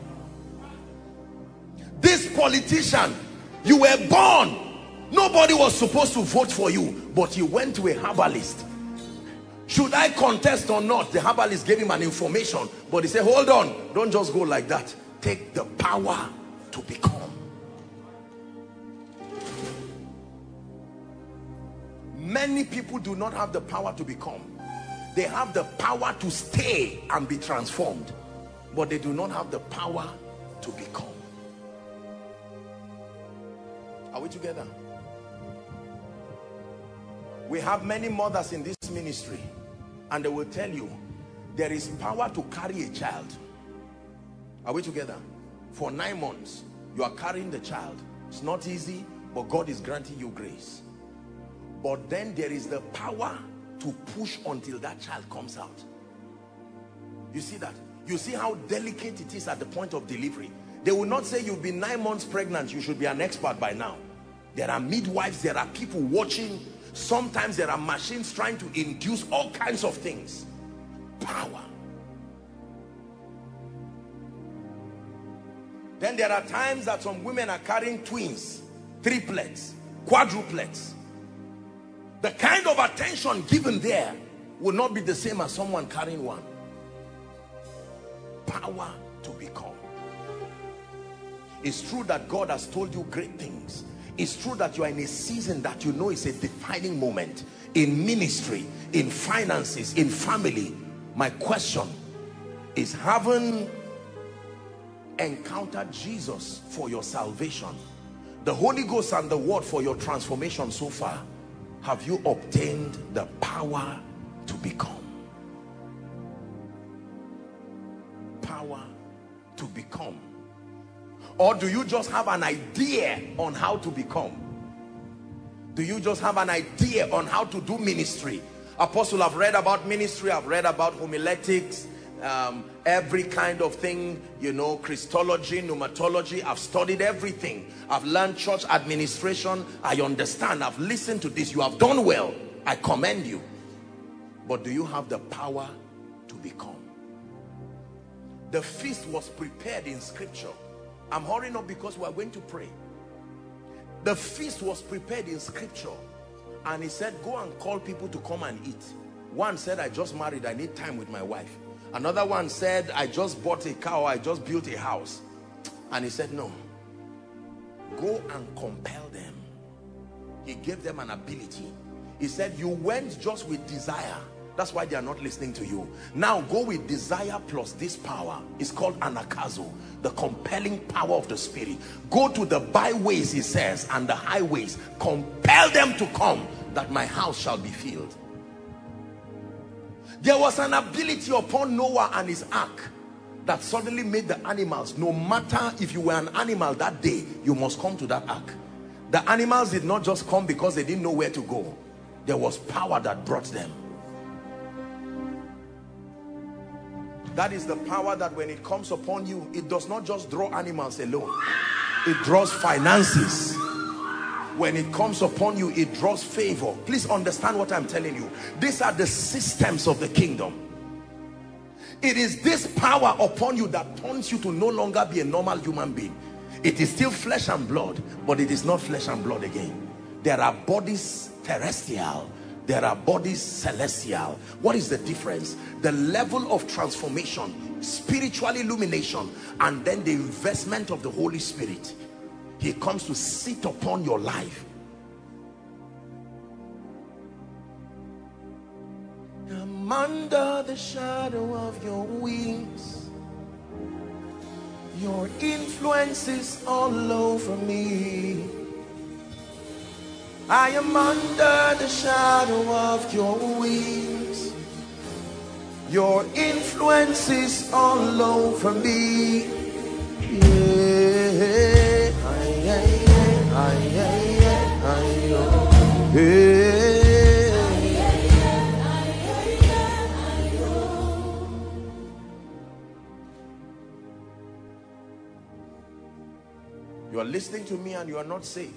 This politician, you were born, nobody was supposed to vote for you, but you went to a herbalist. Should I contest or not? The herbalist gave him an information, but he said, hold on, don't just go like that. Take the power to become. Many people do not have the power to become. They have the power to stay and be transformed, but they do not have the power to become. Are we together? We have many mothers in this ministry, and they will tell you there is power to carry a child. Are we together? For nine months you are carrying the child. It's not easy, but God is granting you grace. But then there is the power to push until that child comes out. You see that? You see how delicate it is at the point of delivery. They will not say you've been nine months pregnant, you should be an expert by now. There are midwives, there are people watching. Sometimes there are machines trying to induce all kinds of things. Power. Then there are times that some women are carrying twins, triplets, quadruplets. The kind of attention given there will not be the same as someone carrying one. Power to become. It's true that God has told you great things. It's true that you are in a season that you know is a defining moment in ministry, in finances, in family. My question is, having encountered Jesus for your salvation, the Holy Ghost and the Word for your transformation so far, have you obtained the power to become? Power to become. Or do you just have an idea on how to become? Do you just have an idea on how to do ministry? Apostle, I've read about ministry, I've read about homiletics, um, every kind of thing, you know, Christology, pneumatology. I've studied everything. I've learned church administration. I understand. I've listened to this. You have done well. I commend you. But do you have the power to become? The feast was prepared in scripture. I'm hurrying up because we are going to pray. The feast was prepared in scripture. And he said, go and call people to come and eat. One said, I just married, I need time with my wife. Another one said, I just bought a car, I just built a house. And he said, no. Go and compel them. He gave them an ability. He said, you went just with desire. That's why they are not listening to you. Now go with desire plus this power. It's called anakazo, the compelling power of the spirit. Go to the byways, he says, and the highways. Compel them to come, that my house shall be filled. There was an ability upon Noah and his ark that suddenly made the animals, no matter if you were an animal that day, you must come to that ark. The animals did not just come because they didn't know where to go. There was power that brought them. That is the power that when it comes upon you, it does not just draw animals alone. It draws finances. When it comes upon you, it draws favor. Please understand what I'm telling you. These are the systems of the kingdom. It is this power upon you that turns you to no longer be a normal human being. It is still flesh and blood, but it is not flesh and blood again. There are bodies terrestrial. There are bodies celestial. What is the difference? The level of transformation, spiritual illumination, and then the investment of the Holy Spirit. He comes to sit upon your life. I'm under the shadow of your wings. Your influence is all over me. I am under the shadow of your wings. Your influence is all over me. Yeah. You are listening to me and you are not saved.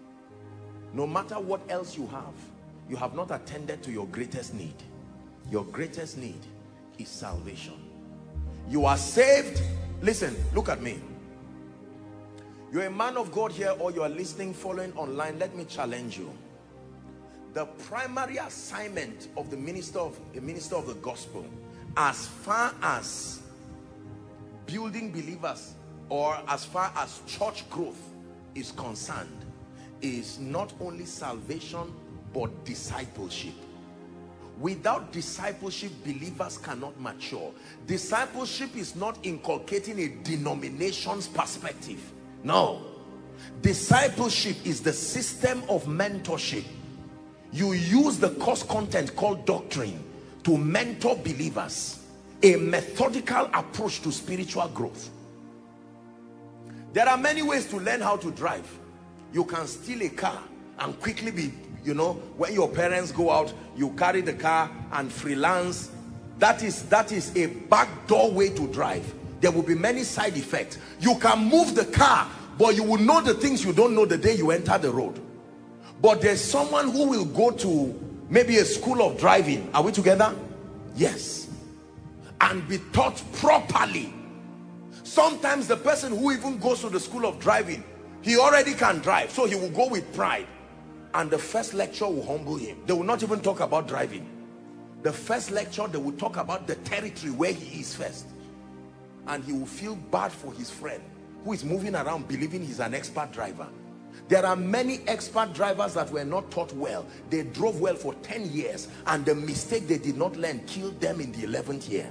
No matter what else you have, you have not attended to your greatest need. Your greatest need is salvation. You are saved. Listen, look at me. You're a man of God here, or you are listening, following online. Let me challenge you. The primary assignment of the minister of a minister of the gospel, as far as building believers or as far as church growth is concerned, is not only salvation but discipleship. Without discipleship, believers cannot mature. Discipleship is not inculcating a denomination's perspective. No. Discipleship is the system of mentorship. You use the course content called doctrine to mentor believers. A methodical approach to spiritual growth. There are many ways to learn how to drive. You can steal a car and quickly be, you know, when your parents go out, you carry the car and freelance. That is, that is a backdoor way to drive. There will be many side effects. You can move the car, but you will know the things you don't know the day you enter the road. But there's someone who will go to maybe a school of driving. Are we together? Yes. And be taught properly. Sometimes the person who even goes to the school of driving, he already can drive, so he will go with pride. And the first lecture will humble him. They will not even talk about driving. The first lecture, they will talk about the territory where he is first. And he will feel bad for his friend who is moving around believing he's an expert driver. There are many expert drivers that were not taught well. They drove well for ten years, and the mistake they did not learn killed them in the eleventh year.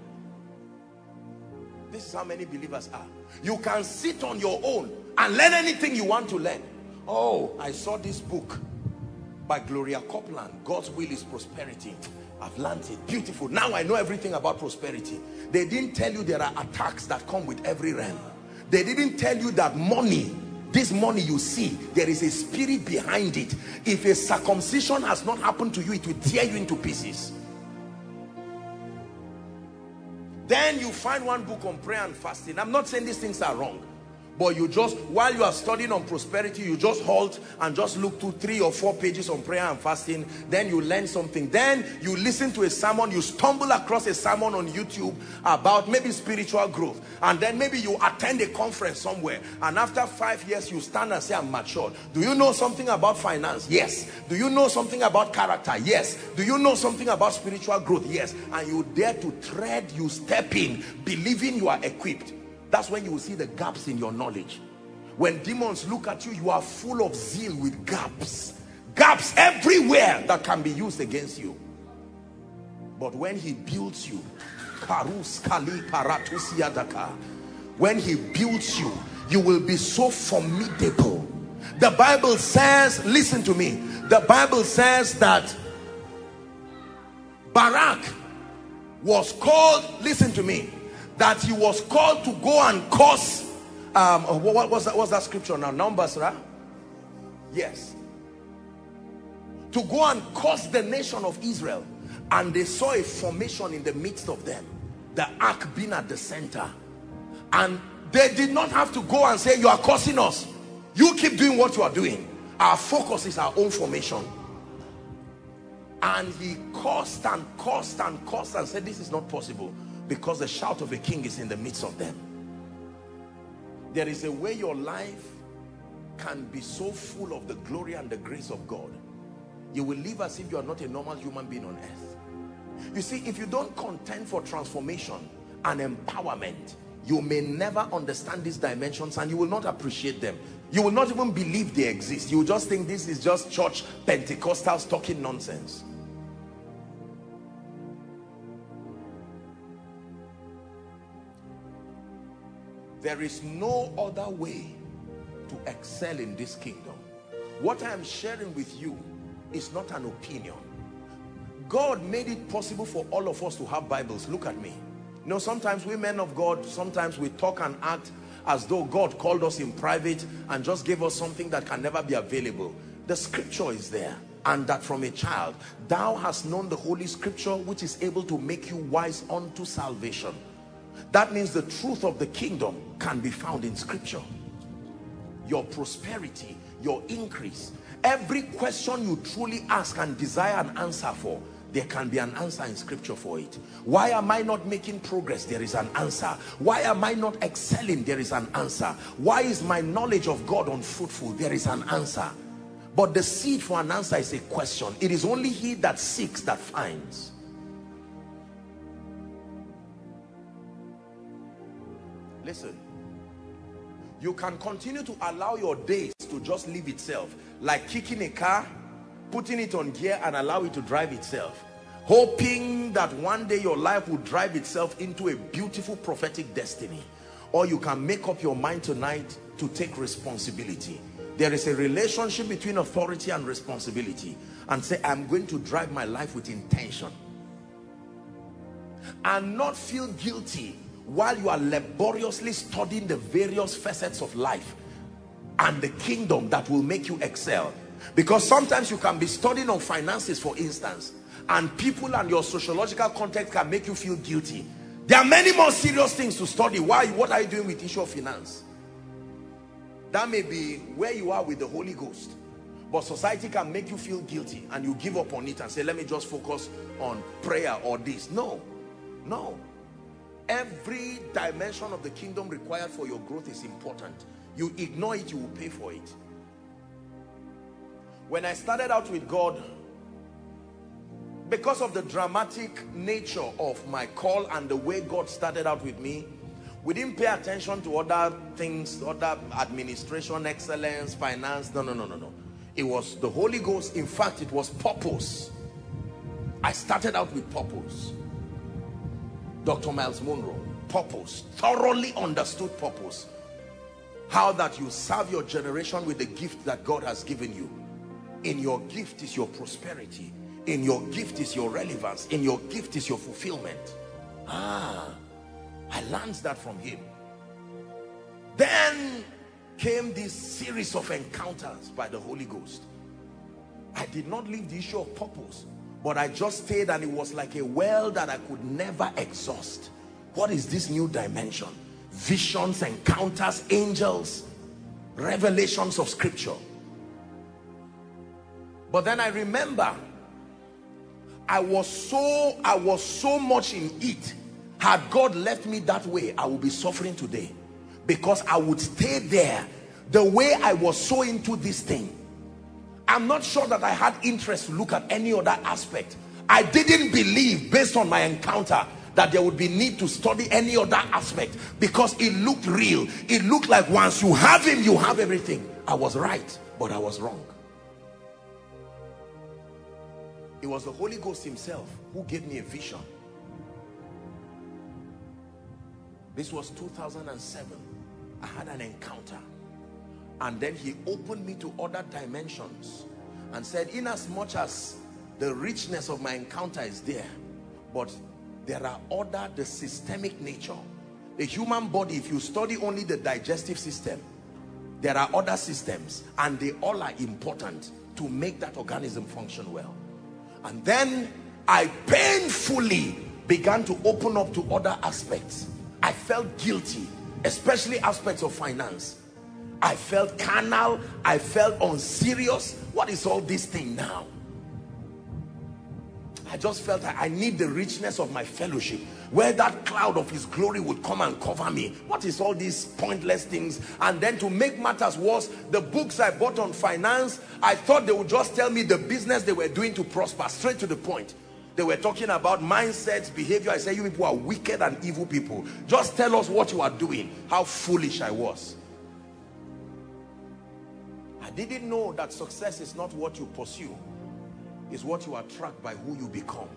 This is how many believers are. You can sit on your own and learn anything you want to learn. Oh, I saw this book by Gloria Copeland, God's Will is Prosperity. I've learned it. Beautiful. Now I know everything about prosperity. They didn't tell you there are attacks that come with every realm. They didn't tell you that money, this money you see, there is a spirit behind it. If a circumcision has not happened to you, it will tear you into pieces. Then you find one book on prayer and fasting. I'm not saying these things are wrong, but you just, while you are studying on prosperity, you just halt and just look through three or four pages on prayer and fasting. Then you learn something. Then you listen to a sermon, you stumble across a sermon on YouTube about maybe spiritual growth. And then maybe you attend a conference somewhere. And after five years, you stand and say, I'm matured. Do you know something about finance? Yes. Do you know something about character? Yes. Do you know something about spiritual growth? Yes. And you dare to tread, you step in, believing you are equipped. That's when you will see the gaps in your knowledge. When demons look at you, you are full of zeal with gaps. Gaps everywhere that can be used against you. But when he builds you, when he builds you, you will be so formidable. The Bible says, listen to me, the Bible says that Barak was called, listen to me, that he was called to go and curse, um, what was that, what's that scripture now? Numbers, right? Yes. To go and curse the nation of Israel. And they saw a formation in the midst of them. The ark being at the center. And they did not have to go and say, you are cursing us. You keep doing what you are doing. Our focus is our own formation. And he cursed and cursed and cursed and said, this is not possible. Because the shout of a king is in the midst of them. There is a way your life can be so full of the glory and the grace of God. You will live as if you are not a normal human being on earth. You see, if you don't contend for transformation and empowerment, you may never understand these dimensions and you will not appreciate them. You will not even believe they exist. You will just think this is just church Pentecostals talking nonsense. There is no other way to excel in this kingdom. What I am sharing with you is not an opinion. God made it possible for all of us to have Bibles. Look at me. You know, sometimes we men of God, sometimes we talk and act as though God called us in private and just gave us something that can never be available. The scripture is there. And that from a child, thou hast known the holy scripture, which is able to make you wise unto salvation. That means the truth of the kingdom can be found in scripture. Your prosperity, your increase, every question you truly ask and desire an answer for, there can be an answer in scripture for it. Why am I not making progress? There is an answer. Why am I not excelling? There is an answer. Why is my knowledge of God unfruitful? There is an answer. But the seed for an answer is a question. It is only he that seeks that finds. Listen, you can continue to allow your days to just live itself, like kicking a car, putting it on gear and allow it to drive itself, hoping that one day your life will drive itself into a beautiful prophetic destiny. Or you can make up your mind tonight to take responsibility. There is a relationship between authority and responsibility, and say, I'm going to drive my life with intention and not feel guilty while you are laboriously studying the various facets of life and the kingdom that will make you excel. Because sometimes you can be studying on finances, for instance, and people and your sociological context can make you feel guilty. There are many more serious things to study. Why? What are you doing with issue of finance? That may be where you are with the Holy Ghost, but society can make you feel guilty and you give up on it and say, let me just focus on prayer or this. No, no. Every dimension of the kingdom required for your growth is important. You ignore it, you will pay for it. When I started out with God, because of the dramatic nature of my call and the way God started out with me, we didn't pay attention to other things, other administration, excellence, finance. No, no, no, no, no. It was the Holy Ghost. In fact, it was purpose. I started out with purpose. Doctor Miles Monroe, purpose, thoroughly understood purpose. How that you serve your generation with the gift that God has given you. In your gift is your prosperity. In your gift is your relevance. In your gift is your fulfillment. Ah, I learned that from him. Then came this series of encounters by the Holy Ghost. I did not leave the issue of purpose, but I just stayed, and it was like a well that I could never exhaust. What is this new dimension? Visions, encounters, angels, revelations of scripture. But then I remember I was so I was so much in it. Had God left me that way, I would be suffering today, because I would stay there the way I was so into this thing. I'm not sure that I had interest to look at any other aspect. I didn't believe, based on my encounter, that there would be need to study any other aspect, because it looked real. It looked like once you have him, you have everything. I was right, but I was wrong. It was the Holy Ghost himself who gave me a vision. This was two thousand seven. I had an encounter, and then he opened me to other dimensions and said, in as much as the richness of my encounter is there, but there are other, the systemic nature. The human body, if you study only the digestive system, there are other systems, and they all are important to make that organism function well. And then I painfully began to open up to other aspects. I felt guilty, especially aspects of finance. I felt carnal. I felt unserious. What is all this thing now? I just felt that I need the richness of my fellowship, where that cloud of his glory would come and cover me. What is all these pointless things? And then, to make matters worse, the books I bought on finance, I thought they would just tell me the business they were doing to prosper, straight to the point. They were talking about mindsets, behavior. I said, you people are wicked and evil people. Just tell us what you are doing. How foolish I was. I didn't know that success is not what you pursue. Is what you attract by who you become.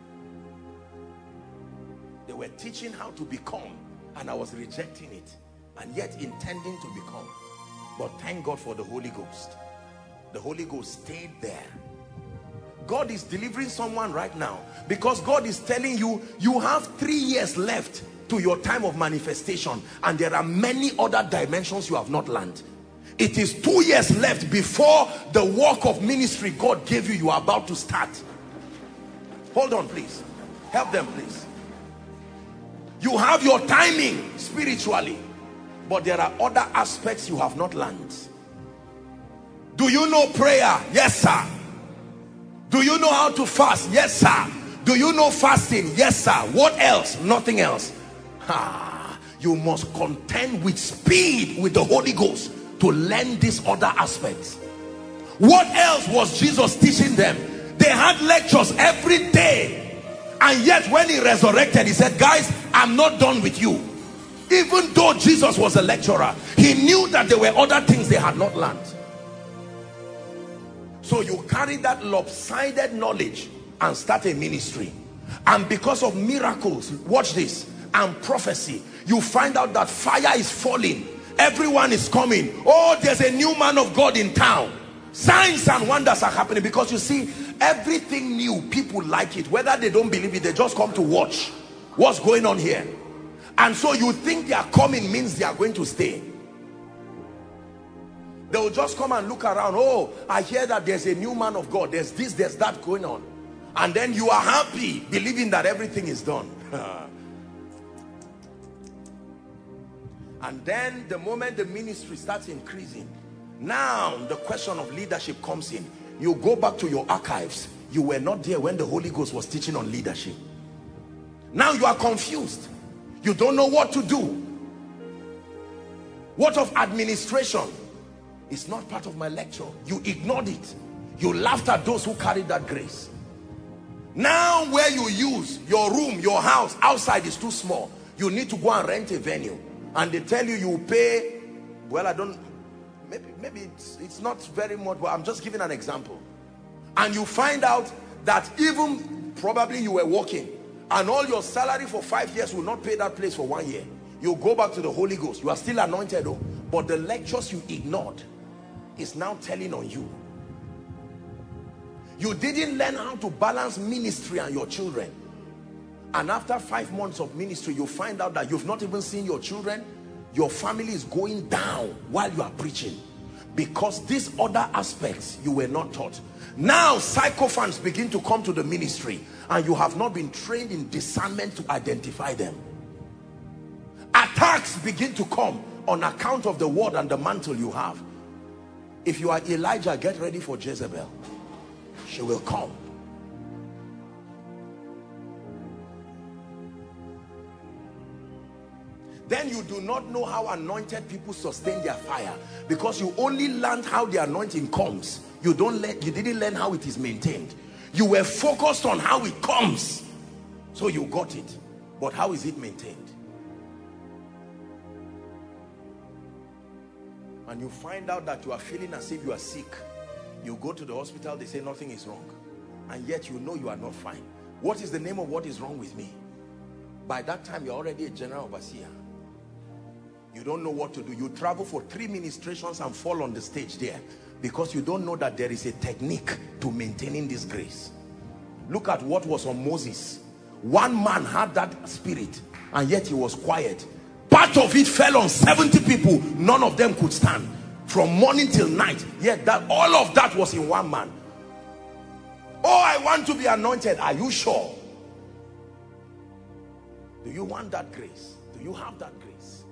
They were teaching how to become, and I was rejecting it, and yet intending to become. But thank God for the Holy Ghost. The Holy Ghost stayed there. God is delivering someone right now, because God is telling you, you have three years left to your time of manifestation, and there are many other dimensions you have not learned. It is two years left before the work of ministry God gave you, you are about to start. Hold on, please. Help them, please. You have your timing spiritually, but there are other aspects you have not learned. Do you know prayer? Yes, sir. Do you know how to fast? Yes, sir. Do you know fasting? Yes, sir. What else? Nothing else. Ah, you must contend with speed with the Holy Ghost to learn these other aspects. What else was Jesus teaching them? They had lectures every day, and yet when he resurrected, he said, guys, I'm not done with you. Even though Jesus was a lecturer, he knew that there were other things they had not learned. So you carry that lopsided knowledge and start a ministry, and because of miracles, watch this, and prophecy, you find out that fire is falling. Everyone is coming. Oh, there's a new man of God in town. Signs and wonders are happening, because you see, everything new, people like it. Whether they don't believe it, they just come to watch what's going on here. And so you think they are coming means they are going to stay. They will just come and look around. Oh, I hear that there's a new man of God. There's this, there's that going on. And then you are happy, believing that everything is done. And then the moment the ministry starts increasing, now the question of leadership comes in. You go back to your archives. You were not there when the Holy Ghost was teaching on leadership. Now you are confused. You don't know what to do. What of administration? It's not part of my lecture. You ignored it. You laughed at those who carried that grace. Now where you use your room, your house, outside is too small. You need to go and rent a venue. And they tell you you pay, well, I don't, maybe, maybe it's, it's not very much, but I'm just giving an example. And you find out that even probably you were working, and all your salary for five years will not pay that place for one year. You go back to the Holy Ghost. You are still anointed though, but the lectures you ignored is now telling on you. You didn't learn how to balance ministry and your children. And after five months of ministry, you find out that you've not even seen your children. Your family is going down while you are preaching, because these other aspects you were not taught. Now sycophants begin to come to the ministry, and you have not been trained in discernment to identify them. attacks begin to come on account of the word and the mantle you have. If you are Elijah, get ready for Jezebel. She will come. Then you do not know how anointed people sustain their fire, because you only learned how the anointing comes. You don't let you didn't learn how it is maintained. You were focused on how it comes, so you got it, but how is it maintained? And you find out that you are feeling as if you are sick. You go to the hospital, they say nothing is wrong, and yet you know you are not fine. What is the name of what is wrong with me? By that time you're already a general overseer. You don't know what to do. You travel for three ministrations and fall on the stage there, because you don't know that there is a technique to maintaining this grace. Look at what was on Moses. One man had that spirit, and yet he was quiet. Part of it fell on seventy people. None of them could stand from morning till night. Yet that all of that was in one man. Oh, I want to be anointed. Are you sure? Do you want that grace? Do you have that grace?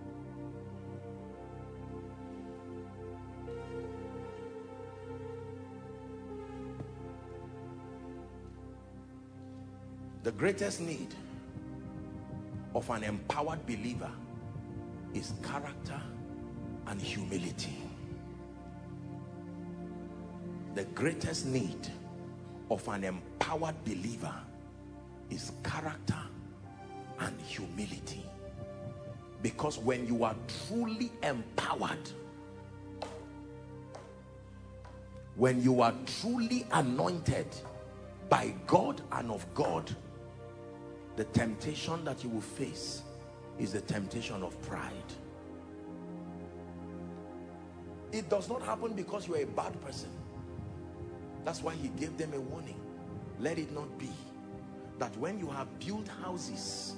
The greatest need of an empowered believer is character and humility. The greatest need of an empowered believer is character and humility. Because when you are truly empowered, when you are truly anointed by God and of God, the temptation that you will face is the temptation of pride. It does not happen because you are a bad person. That's why he gave them a warning. Let it not be that when you have built houses,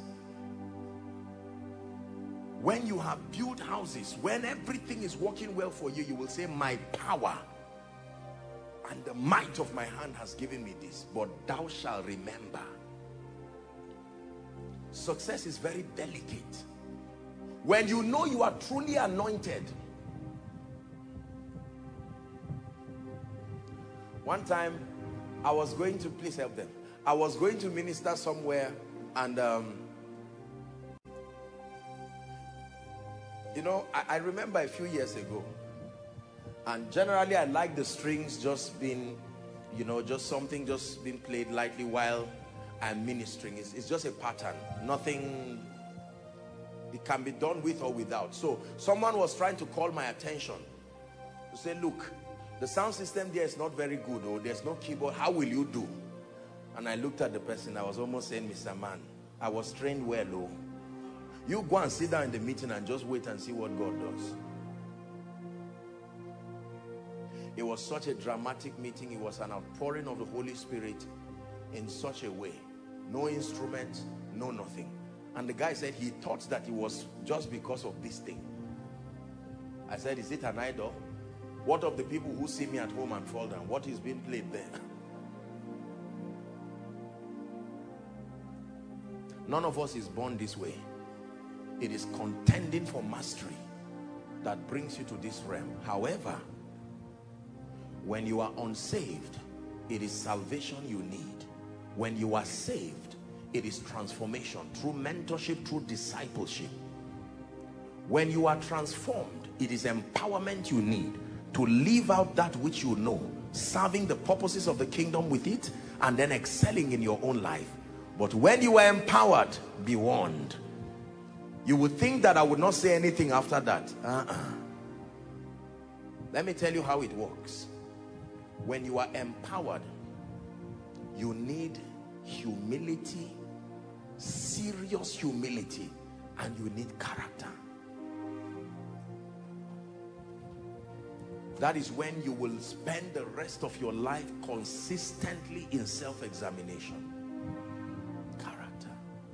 when you have built houses, when everything is working well for you, you will say, my power and the might of my hand has given me this. But thou shalt remember, success is very delicate. When you know you are truly anointed. One time I was going to, please help them. I was going to minister somewhere, and um, you know, I, I remember a few years ago, and generally I like the strings just being, you know, just something just being played lightly while I'm ministering. It's, it's just a pattern, nothing. It can be done with or without. So someone was trying to call my attention to say, look, the sound system there is not very good, or there's no keyboard. How will you do? And I looked at the person. I was almost saying, Mister Man, I was trained well. Oh, you go and sit down in the meeting and just wait and see what God does. It was such a dramatic meeting. It was an outpouring of the Holy Spirit in such a way. No instrument, no nothing. And the guy said he thought that it was just because of this thing. I said, is it an idol? What of the people who see me at home and fall down? What is being played there? None of us is born this way. It is contending for mastery that brings you to this realm. However, when you are unsaved, it is salvation you need. When you are saved, it is transformation through mentorship, through discipleship. When you are transformed, it is empowerment you need to live out that which you know, serving the purposes of the kingdom with it, and then excelling in your own life. But when you are empowered, be warned. You would think that I would not say anything after that. Uh-uh. Let me tell you how it works. When you are empowered, you need humility, serious humility, and you need character. That is when you will spend the rest of your life consistently in self-examination. Character.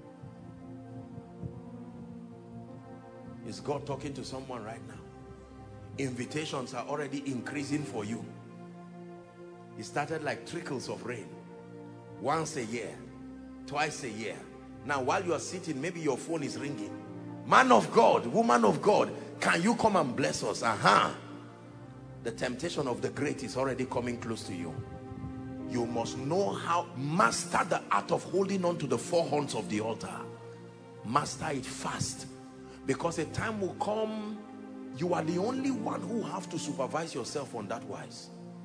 Is God talking to someone right now? Invitations are already increasing for you. It started like trickles of rain. Once a year, twice a year. Now while you are sitting, maybe your phone is ringing. Man of God, woman of God, can you come and bless us? Uh-huh. The temptation of the great is already coming close to you. You must know how, master the art of holding on to the four horns of the altar. Master it fast. Because a time will come, you are the only one who have to supervise yourself on that wise.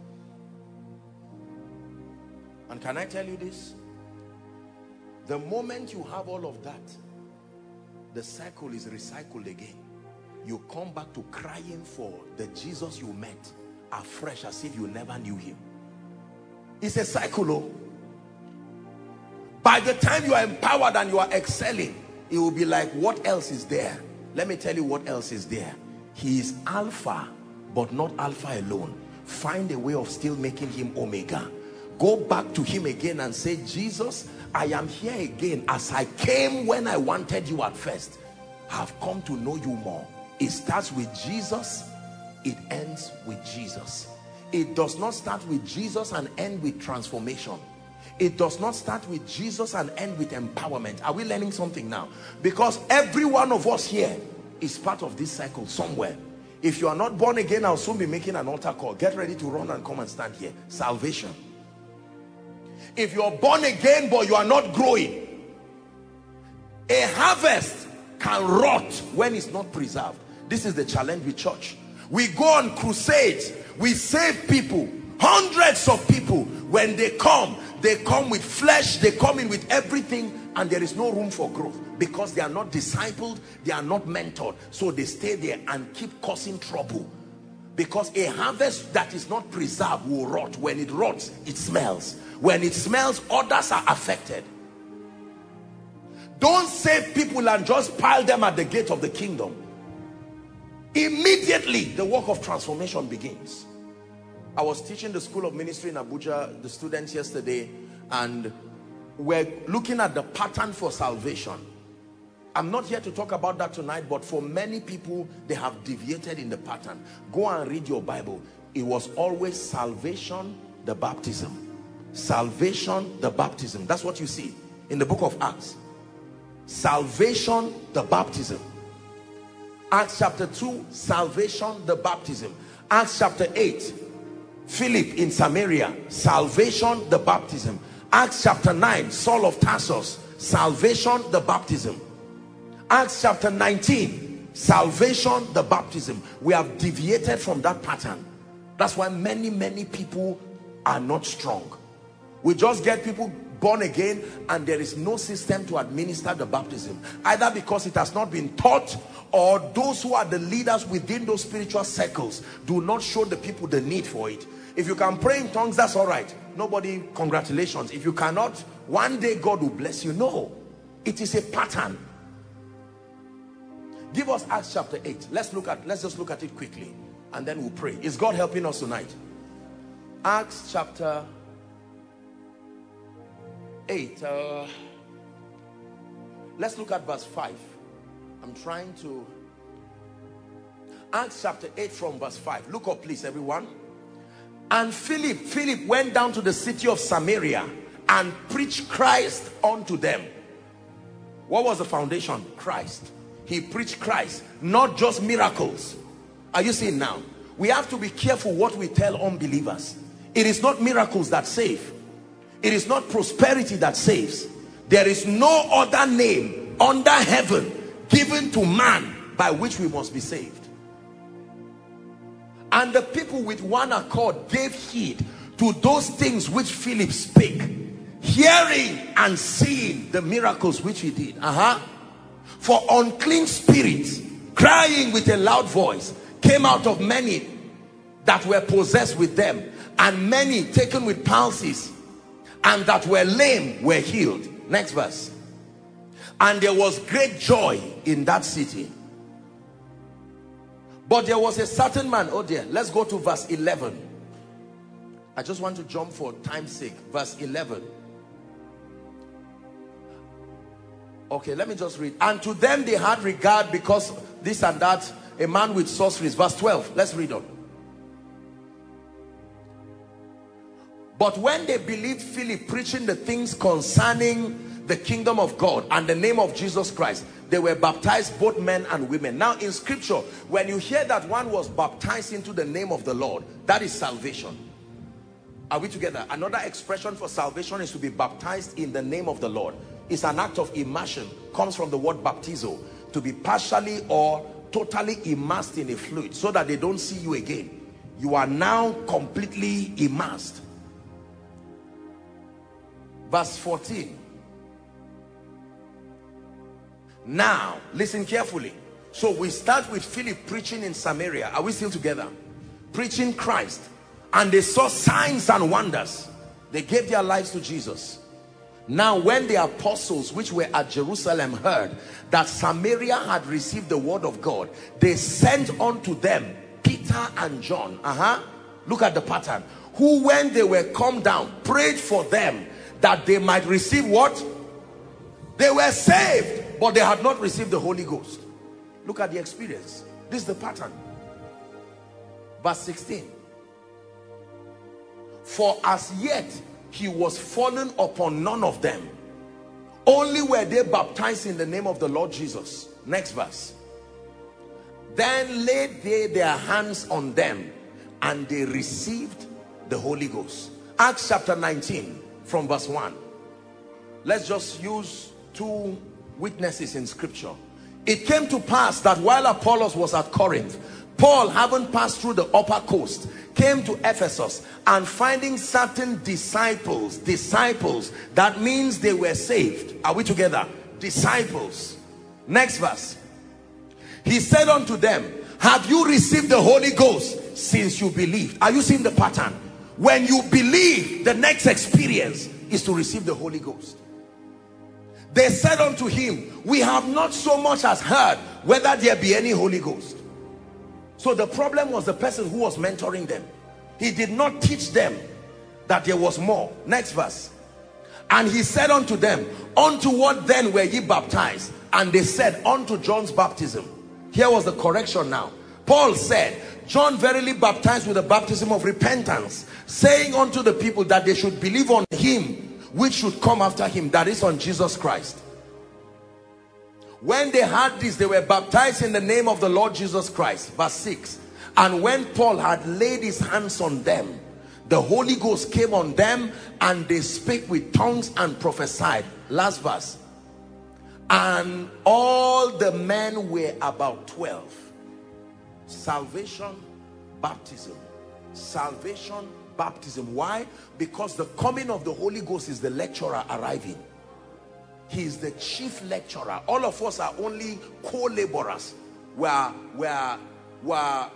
And can I tell you this? The moment you have all of that, the cycle is recycled again. You come back to crying for the Jesus you met afresh, as if you never knew him. It's a cycle. Oh. By the time you are empowered and you are excelling, it will be like, what else is there? Let me tell you what else is there. He is Alpha, but not Alpha alone. Find a way of still making him Omega. Go back to him again and say, Jesus, I am here again as I came when I wanted you at first. I have come to know you more. It starts with Jesus, it ends with Jesus. It does not start with Jesus and end with transformation. It does not start with Jesus and end with empowerment. Are we learning something now? Because every one of us here is part of this cycle somewhere. If you are not born again, I'll soon be making an altar call. Get ready to run and come and stand here. Salvation. If you're born again but you are not growing, a harvest can rot when it's not preserved. This is the challenge with church. We go on crusades, we save people, hundreds of people. When they come, they come with flesh, they come in with everything, and there is no room for growth because they are not discipled, they are not mentored. So they stay there and keep causing trouble, because a harvest that is not preserved will rot. When it rots, it smells. When it smells, others are affected. Don't save people and just pile them at the gate of the kingdom. Immediately the work of transformation begins. I was teaching the School of Ministry in Abuja, the students yesterday, and we're looking at the pattern for salvation. I'm not here to talk about that tonight, but for many people, they have deviated in the pattern. Go and read your Bible. It was always salvation, the baptism. Salvation, the baptism. That's what you see in the book of Acts. Salvation, the baptism. Acts chapter two, salvation, the baptism. Acts chapter eight, Philip in Samaria, salvation, the baptism. Acts chapter nine, Saul of Tarsus, salvation, the baptism. Acts chapter nineteen, salvation, the baptism. We have deviated from that pattern. That's why many, many people are not strong. We just get people born again and there is no system to administer the baptism, either because it has not been taught, or those who are the leaders within those spiritual circles do not show the people the need for it. If you can pray in tongues, that's all right. Nobody, congratulations. If you cannot, one day God will bless you. No, it is a pattern. Give us Acts chapter eight. Let's look at, let's just look at it quickly and then we'll pray. Is God helping us tonight? Acts chapter eight. Uh, let's look at verse five. I'm trying to. Acts chapter eight from verse five. Look up, please, everyone. And Philip, Philip went down to the city of Samaria and preached Christ unto them. What was the foundation? Christ. He preached Christ, not just miracles. Are you seeing now? We have to be careful what we tell unbelievers. It is not miracles that save. It is not prosperity that saves. There is no other name under heaven given to man by which we must be saved. And the people with one accord gave heed to those things which Philip spake, hearing and seeing the miracles which he did. Uh-huh. For unclean spirits, crying with a loud voice, came out of many that were possessed with them, and many taken with palsies, and that were lame were healed. Next verse. And there was great joy in that city. But there was a certain man. Oh dear, let's go to verse eleven. I just want to jump for time's sake. Verse eleven. Okay, let me just read. And to them they had regard because this and that, a man with sorceries. Verse twelve, let's read on. But when they believed Philip preaching the things concerning the kingdom of God and the name of Jesus Christ, They were baptized, both men and women. Now in scripture, when you hear that one was baptized into the name of the Lord, that is salvation. Are we together? Another expression for salvation is to be baptized in the name of the Lord. It's an act of immersion, comes from the word baptizo, to be partially or totally immersed in a fluid so that they don't see you again. You are now completely immersed. Verse fourteen. Now, listen carefully. So we start with Philip preaching in Samaria. Are we still together? Preaching Christ. And they saw signs and wonders. They gave their lives to Jesus. Now when the apostles which were at Jerusalem heard that Samaria had received the word of God, they sent unto them Peter and John. Uh-huh. Look at the pattern. Who, when they were come down, prayed for them that they might receive what? They were saved, but they had not received the Holy Ghost. Look at the experience. This is the pattern. Verse sixteen. For as yet he was fallen upon none of them. Only were they baptized in the name of the Lord Jesus. Next verse. Then laid they their hands on them, and they received the Holy Ghost. Acts chapter nineteen from verse one. Let's just use two witnesses in scripture. It came to pass that while Apollos was at Corinth, Paul, having passed through the upper coast, came to Ephesus, and finding certain disciples, disciples, that means they were saved. Are we together? Disciples. Next verse. He said unto them, have you received the Holy Ghost since you believed? Are you seeing the pattern? When you believe, the next experience is to receive the Holy Ghost. They said unto him, we have not so much as heard whether there be any Holy Ghost. So the problem was the person who was mentoring them. He did not teach them that there was more. Next verse. And he said unto them, unto what then were ye baptized? And they said, unto John's baptism. Here was the correction now. Paul said, John verily baptized with the baptism of repentance, saying unto the people that they should believe on him which should come after him, that is on Jesus Christ. When they heard this, they were baptized in the name of the Lord Jesus Christ. Verse six. And when Paul had laid his hands on them, the Holy Ghost came on them, and they spake with tongues and prophesied. Last verse. And all the men were about twelve. Salvation, baptism. Salvation, baptism. Why? Because the coming of the Holy Ghost is the lecturer arriving. He is the chief lecturer. All of us are only co-laborers. We are, we are, we are,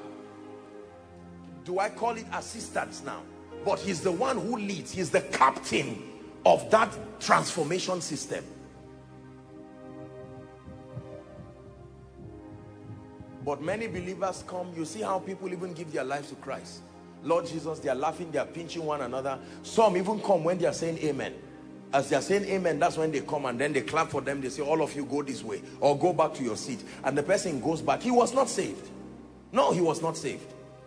do I call it assistants now? But he's the one who leads. He's the captain of that transformation system. But many believers come, you see how people even give their lives to Christ. Lord Jesus, they are laughing, they are pinching one another. Some even come when they are saying amen. As they are saying amen, that's when they come, and then they clap for them. They say, all of you go this way, or go back to your seat. And the person goes back. He was not saved. No, he was not saved.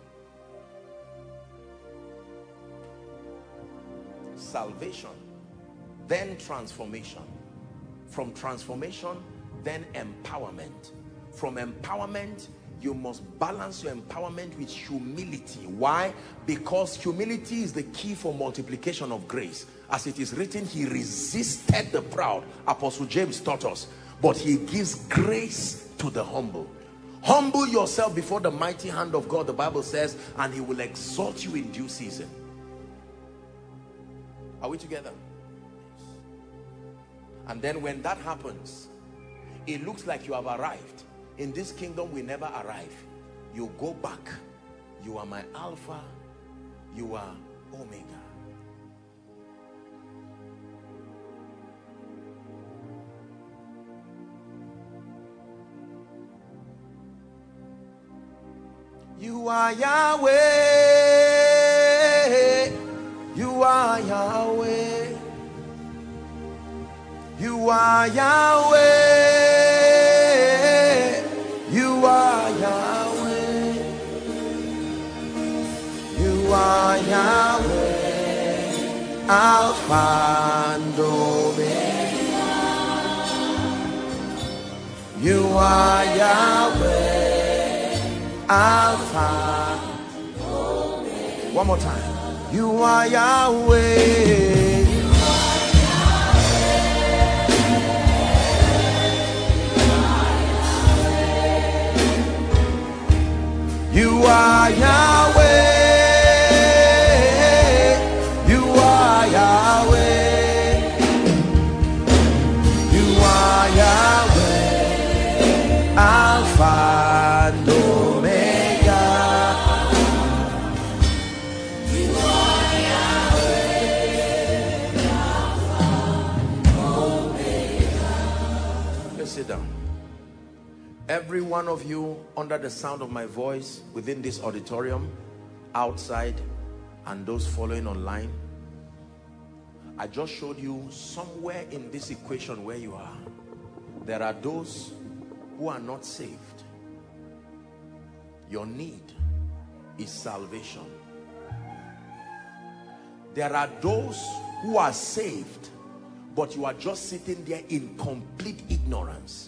Salvation, then transformation. From transformation, then empowerment. From empowerment, you must balance your empowerment with humility. Why? Because humility is the key for multiplication of grace. As it is written, he resisted the proud. Apostle James taught us. But he gives grace to the humble. Humble yourself before the mighty hand of God, the Bible says, and he will exalt you in due season. Are we together? And then when that happens, it looks like you have arrived. In this kingdom, we never arrive. You go back. You are my Alpha. You are Omega. You are Yahweh. You are Yahweh. You are Yahweh. You are Yahweh. You are Yahweh. Alpha and Omega. are Yahweh, Alpha. One more time. You are Yahweh. You are Yahweh. You are Yahweh. You are Yahweh, Alpha and Omega. You are Yahweh, Alpha and Omega. Let's sit down. Every one of you under the sound of my voice, within this auditorium, outside, and those following online, I just showed you somewhere in this equation where you are. There are those who are not saved. Your need is salvation. There are those who are saved, but you are just sitting there in complete ignorance.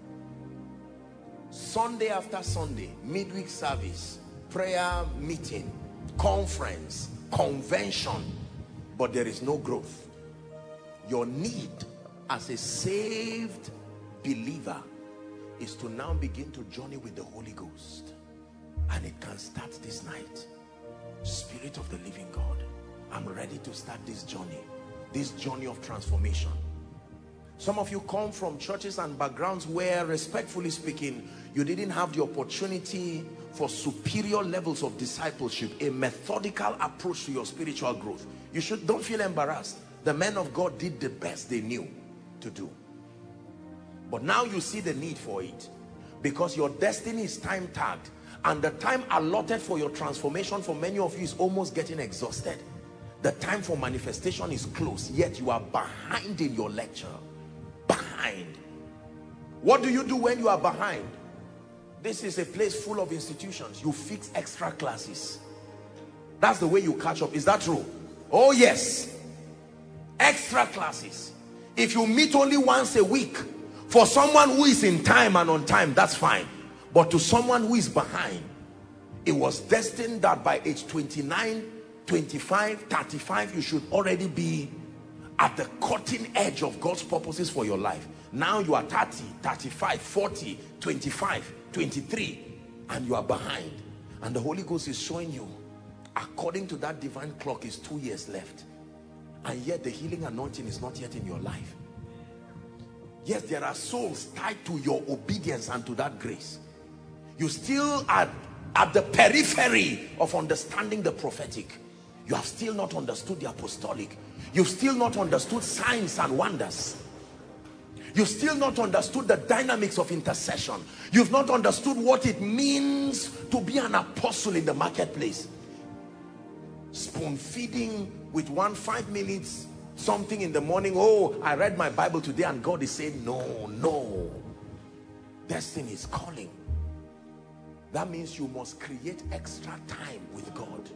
Sunday after Sunday, midweek service, prayer meeting, conference, convention, but there is no growth. Your need as a saved believer is to now begin to journey with the Holy Ghost, and it can start this night. Spirit of the living God, I'm ready to start this journey, this journey of transformation. Some of you come from churches and backgrounds where, respectfully speaking, you didn't have the opportunity for superior levels of discipleship, a methodical approach to your spiritual growth. You should, don't feel embarrassed. The men of God did the best they knew to do. But now you see the need for it, because your destiny is time tagged, and the time allotted for your transformation for many of you is almost getting exhausted. The time for manifestation is close, yet you are behind in your lecture. Behind. What do you do when you are behind? This is a place full of institutions. You fix extra classes. That's the way you catch up. Is that true? Oh yes. Extra classes. If you meet only once a week, for someone who is in time and on time, that's fine. But to someone who is behind, it was destined that by age twenty-nine, twenty-five, thirty-five, you should already be at the cutting edge of God's purposes for your life. Now you are thirty, thirty-five, forty, twenty-five, twenty-three, and you are behind. And the Holy Ghost is showing you, according to that divine clock, is two years left. And yet the healing anointing is not yet in your life. Yes, there are souls tied to your obedience and to that grace. You still are at the periphery of understanding the prophetic. You have still not understood the apostolic. You've still not understood signs and wonders. You've still not understood the dynamics of intercession. You've not understood what it means to be an apostle in the marketplace. Spoon feeding with one five minutes something in the morning. Oh, I read my Bible today, and God is saying no, no. Destiny is calling. That means you must create extra time with God.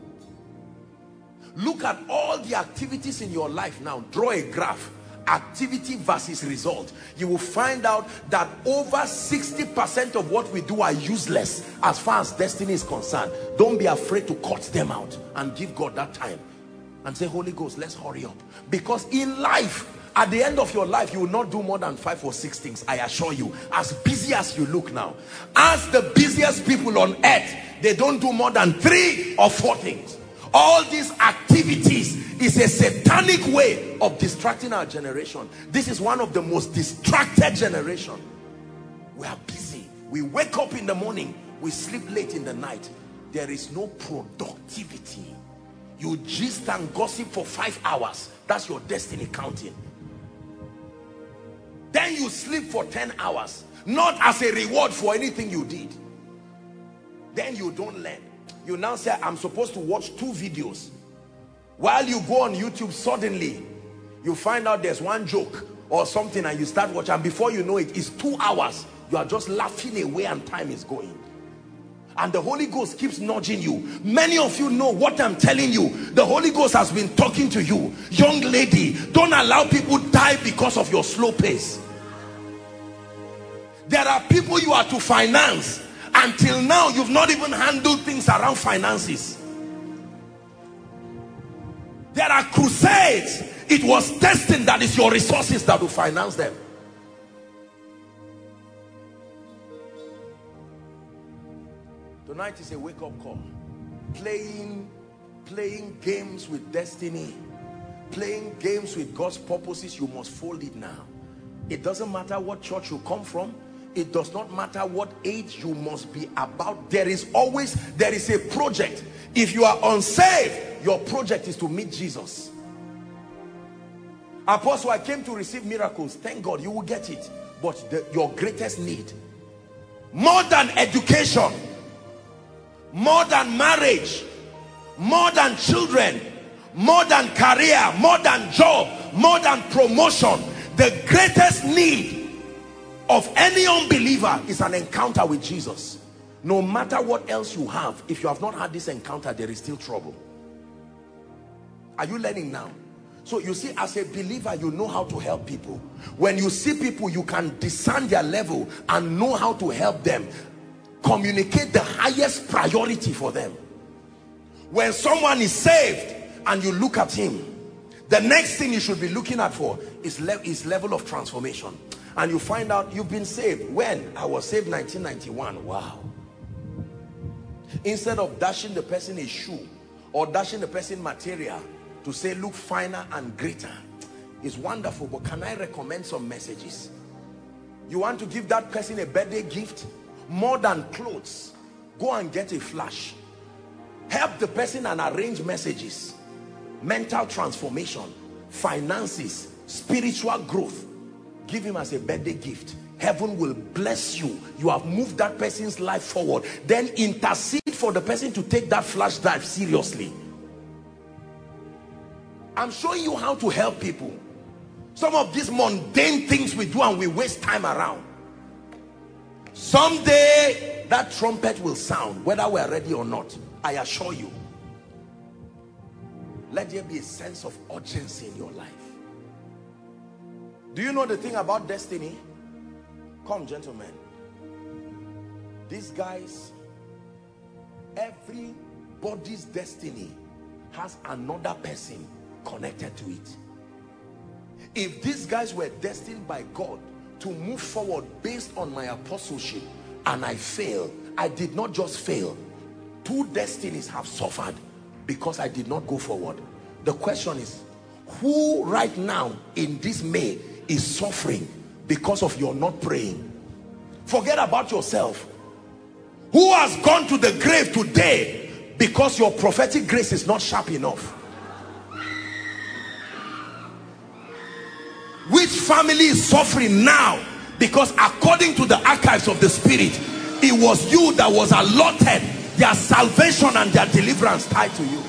Look at all the activities in your life now. Draw a graph. Activity versus result. You will find out that over sixty percent of what we do are useless as far as destiny is concerned. Don't be afraid to cut them out and give God that time and say, Holy Ghost, let's hurry up. Because in life, at the end of your life, you will not do more than five or six things. I assure you, as busy as you look now, as the busiest people on earth, they don't do more than three or four things. All these activities is a satanic way of distracting our generation. This is one of the most distracted generation. We are busy. We wake up in the morning, we sleep late in the night. There is no productivity. You gist and gossip for five hours. That's your destiny counting. Then you sleep for ten hours, not as a reward for anything you did. Then you don't learn. You now say, I'm supposed to watch two videos. While you go on YouTube, suddenly you find out there's one joke or something, and you start watching, and before you know it, it's two hours. You are just laughing away and time is going. And the Holy Ghost keeps nudging you. Many of you know what I'm telling you. The Holy Ghost has been talking to you. Young lady, don't allow people die because of your slow pace. There are people you are to finance. Until now, you've not even handled things around finances. There are crusades. It was destined that it's your resources that will finance them. Tonight is a wake-up call. Playing, playing games with destiny, playing games with God's purposes, you must fold it now. It doesn't matter what church you come from. It does not matter what age you must be about. There is always, there is a project. If you are unsaved, your project is to meet Jesus. Apostle, I came to receive miracles. Thank God, you will get it. But the, your greatest need, more than education, more than marriage, more than children, more than career, more than job, more than promotion, the greatest need of any unbeliever is an encounter with Jesus. No matter what else you have, if you have not had this encounter, there is still trouble. Are you learning now? So you see, as a believer, you know how to help people. When you see people, you can discern their level and know how to help them. Communicate the highest priority for them. When someone is saved and you look at him, the next thing you should be looking at for is le his level of transformation. And you find out you've been saved. When? I was saved nineteen ninety-one. Wow. Instead of dashing the person a shoe or dashing the person material to say look finer and greater, is wonderful, but can I recommend some messages? You want to give that person a birthday gift? More than clothes, go and get a flash. Help the person and arrange messages. Mental transformation, finances, spiritual growth. Give him as a birthday gift. Heaven will bless you. You have moved that person's life forward. Then intercede for the person to take that flash drive seriously. I'm showing you how to help people. Some of these mundane things we do and we waste time around. Someday that trumpet will sound, whether we're ready or not. I assure you. Let there be a sense of urgency in your life. Do you know the thing about destiny? Come, gentlemen. These guys, everybody's destiny has another person connected to it. If these guys were destined by God to move forward based on my apostleship and I fail, I did not just fail. Two destinies have suffered because I did not go forward. The question is, who right now in this May is suffering because of your not praying? Forget about yourself. Who has gone to the grave today because your prophetic grace is not sharp enough? Which family is suffering now because according to the archives of the spirit, it was you that was allotted their salvation and their deliverance tied to you?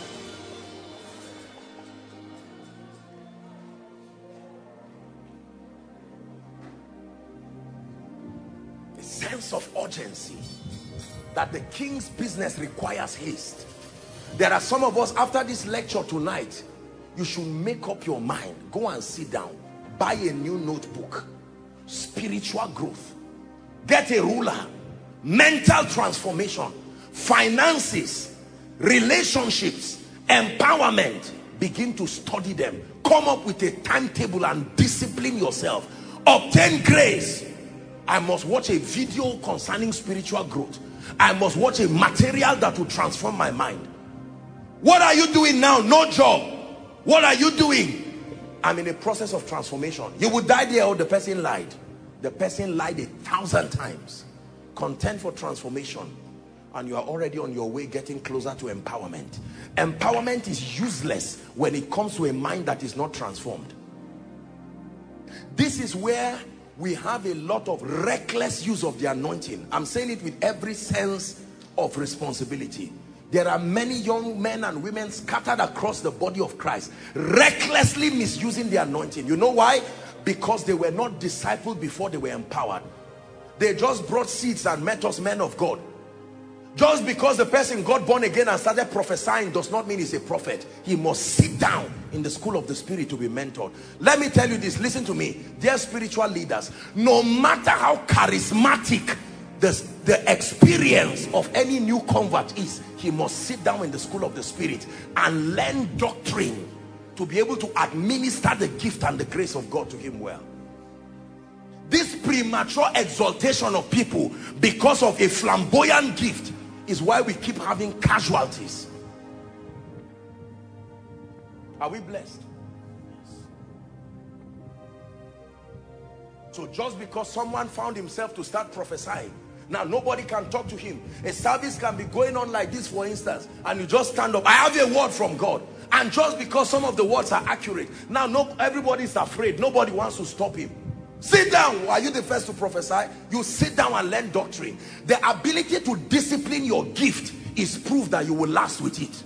A sense of urgency that the king's business requires haste. There are some of us, after this lecture tonight, you should make up your mind. Go and sit down. Buy a new notebook. Spiritual growth. Get a ruler. Mental transformation. Finances. Relationships. Empowerment. Begin to study them. Come up with a timetable and discipline yourself. Obtain grace. I must watch a video concerning spiritual growth. I must watch a material that will transform my mind. What are you doing now? No job. What are you doing? I'm in a process of transformation. You would die there, or the person lied. The person lied a thousand times. Contend for transformation, and you are already on your way getting closer to empowerment. Empowerment is useless when it comes to a mind that is not transformed. This is where we have a lot of reckless use of the anointing. I'm saying it with every sense of responsibility. There are many young men and women scattered across the body of Christ, recklessly misusing the anointing. You know why? Because they were not discipled before they were empowered. They just brought seeds and met us men of God. Just because the person got born again and started prophesying does not mean he's a prophet. He must sit down in the school of the spirit to be mentored. Let me tell you this, listen to me, dear spiritual leaders, no matter how charismatic the, the experience of any new convert is, he must sit down in the school of the spirit and learn doctrine to be able to administer the gift and the grace of God to him well. This premature exaltation of people because of a flamboyant gift is why we keep having casualties. Are we blessed? Yes. So just because someone found himself to start prophesying, now nobody can talk to him. A service can be going on like this, for instance, and you just stand up, I have a word from God. And just because some of the words are accurate, now no, everybody is afraid. Nobody wants to stop him. Sit down. Are you the first to prophesy? You sit down and learn doctrine. The ability to discipline your gift is proof that you will last with it.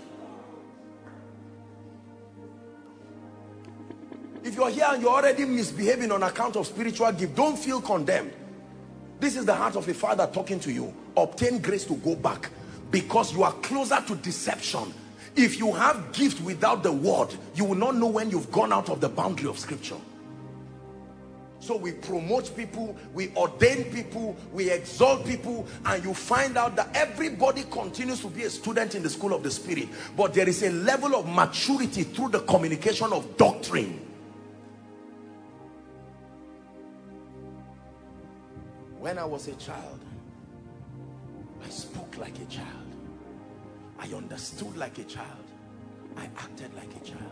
If you're here and you're already misbehaving on account of spiritual gift, don't feel condemned. This is the heart of a father talking to you. Obtain grace to go back, because you are closer to deception. If you have gift without the word, you will not know when you've gone out of the boundary of scripture. So we promote people, we ordain people, we exalt people, and you find out that everybody continues to be a student in the school of the spirit, but there is a level of maturity through the communication of doctrine. When I was a child, I spoke like a child. I understood like a child. I acted like a child.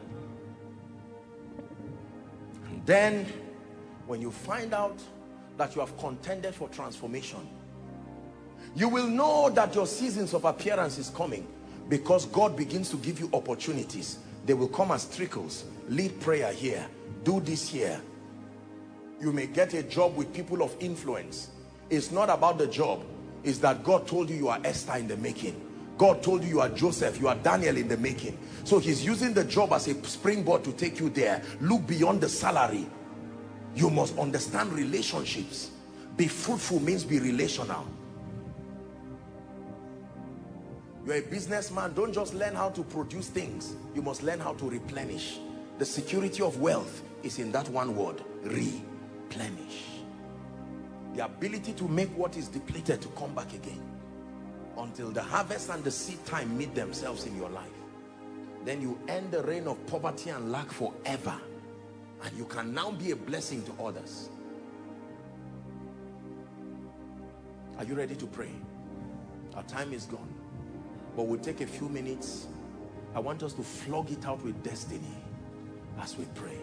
And then, when you find out that you have contended for transformation, you will know that your seasons of appearance is coming, because God begins to give you opportunities. They will come as trickles. Lead prayer here. Do this here. You may get a job with people of influence. It's not about the job. It's that God told you you are Esther in the making. God told you you are Joseph, you are Daniel in the making. So he's using the job as a springboard to take you there. Look beyond the salary. You must understand relationships. Be fruitful means be relational. You're a businessman, don't just learn how to produce things. You must learn how to replenish. The security of wealth is in that one word, replenish. The ability to make what is depleted to come back again, until the harvest and the seed time meet themselves in your life. Then you end the reign of poverty and lack forever, and you can now be a blessing to others. Are you ready to pray? Our time is gone, but we'll take a few minutes. I want us to flog it out with destiny as we pray.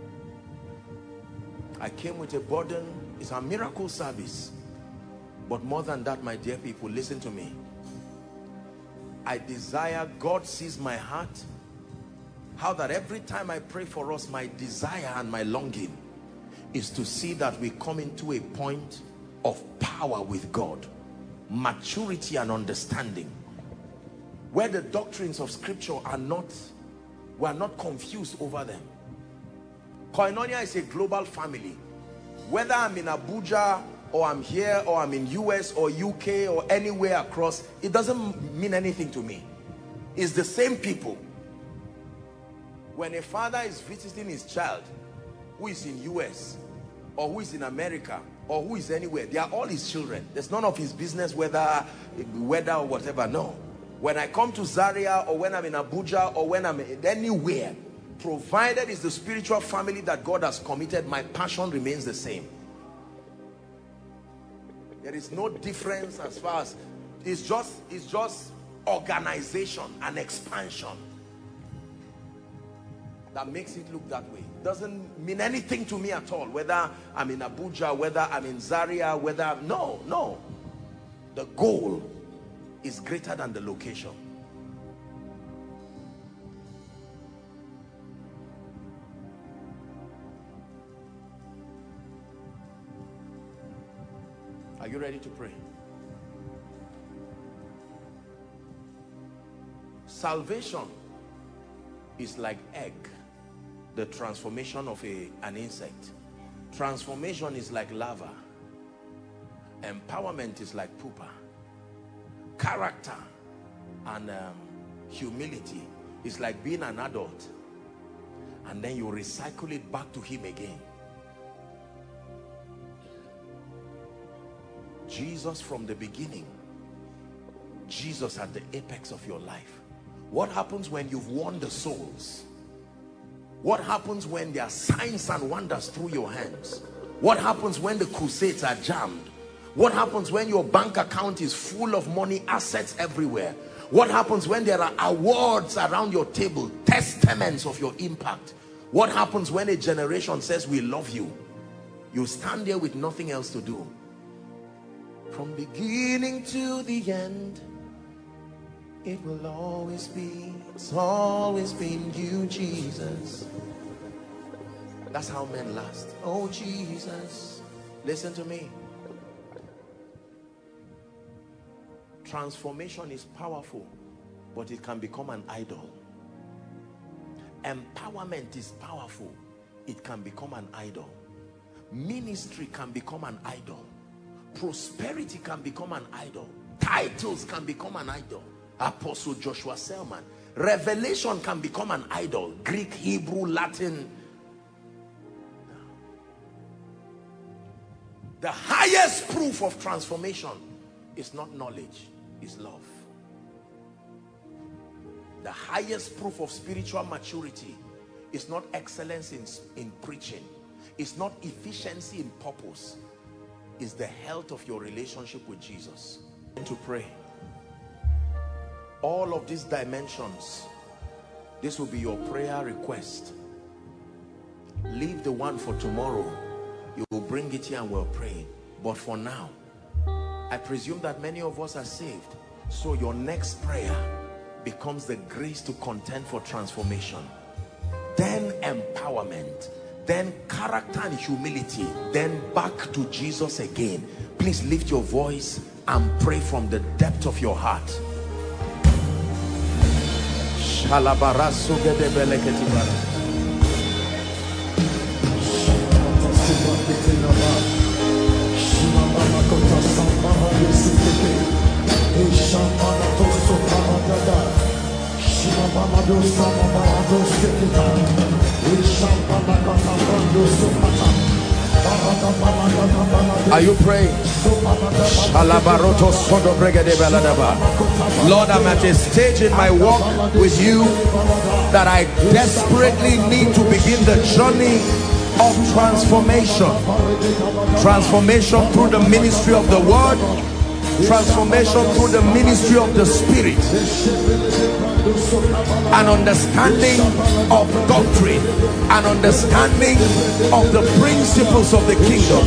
I came with a burden. It's a miracle service, but more than that, my dear people, listen to me. I desire, God sees my heart, how that every time I pray for us, my desire and my longing is to see that we come into a point of power with God, maturity and understanding, where the doctrines of scripture are not, we are not confused over them. Koinonia is a global family. Whether I'm in Abuja or I'm here or I'm in U S or U K or anywhere across, it doesn't mean anything to me. It's the same people. When a father is visiting his child who is in U S or who is in America or who is anywhere, they are all his children. There's none of his business whether weather or whatever. No. When I come to Zaria or when I'm in Abuja or when I'm anywhere, provided it's the spiritual family that God has committed, my passion remains the same. There is no difference as far as it's just it's just organization and expansion that makes it look that way. Doesn't mean anything to me at all whether I'm in Abuja, whether I'm in Zaria, whether I'm, no no the goal is greater than the location. Are you ready to pray? Salvation is like egg, the transformation of a, an insect. Transformation is like lava. Empowerment is like pupa. Character and um, humility is like being an adult and then you recycle it back to him again. Jesus from the beginning, Jesus at the apex of your life. What happens when you've won the souls? What happens when there are signs and wonders through your hands? What happens when the crusades are jammed? What happens when your bank account is full of money, assets everywhere? What happens when there are awards around your table, testaments of your impact? What happens when a generation says, we love you? You stand there with nothing else to do. From beginning to the end, it will always be, it's always been you, Jesus. That's how men last. Oh, Jesus. Listen to me. Transformation is powerful, but it can become an idol. Empowerment is powerful. It can become an idol. Ministry can become an idol. Prosperity can become an idol. Titles can become an idol. Apostle Joshua Selman. Revelation can become an idol. Greek, Hebrew, Latin. The highest proof of transformation is not knowledge, is love. The highest proof of spiritual maturity is not excellence in, in preaching. It's not efficiency in purpose. It's the health of your relationship with Jesus. And to pray. All of these dimensions, this will be your prayer request. Leave the one for tomorrow. You will bring it here and we'll pray. But for now, I presume that many of us are saved. So your next prayer becomes the grace to contend for transformation. Then empowerment. Then character and humility. Then back to Jesus again. Please lift your voice and pray from the depth of your heart. Are you praying? Lord, I'm at a stage in my walk with you that I desperately need to begin the journey of transformation. Transformation through the ministry of the word, transformation through the ministry of the spirit, an understanding of doctrine, an understanding of the principles of the kingdom.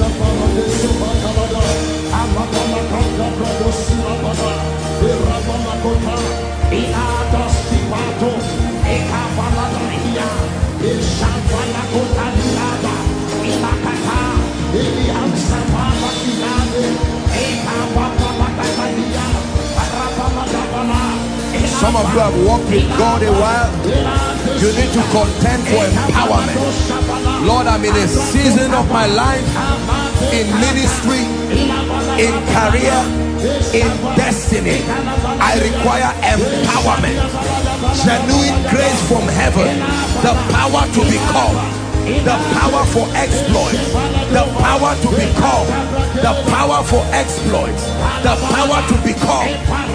Some of you have walked with God a while. You need to contend for empowerment. Lord, I'm in a season of my life, in ministry, in career, in destiny. I require empowerment, genuine grace from heaven, the power to become, the power for exploit, the power to become, the power for exploit, the power to become.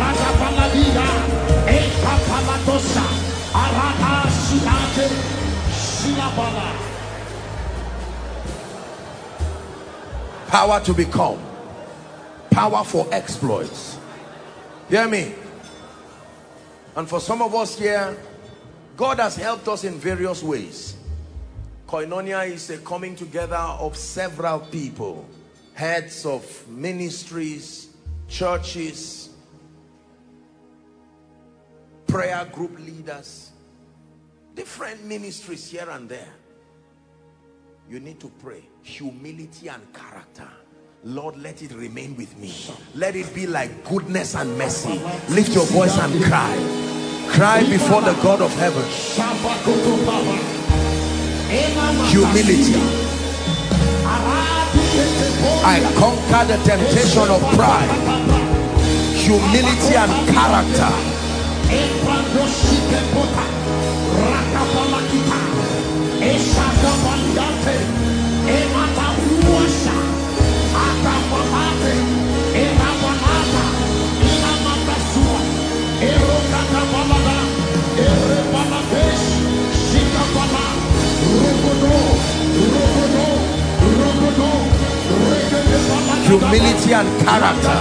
Power to become, power for exploits. Hear me? And for some of us here, God has helped us in various ways. Koinonia is a coming together of several people, heads of ministries, churches, prayer group leaders, different ministries here and there. You need to pray. Humility and character. Lord, let it remain with me. Let it be like goodness and mercy. Lift your voice and cry. Cry before the God of heaven. Humility. I conquer the temptation of pride. Humility and character. Humility and character.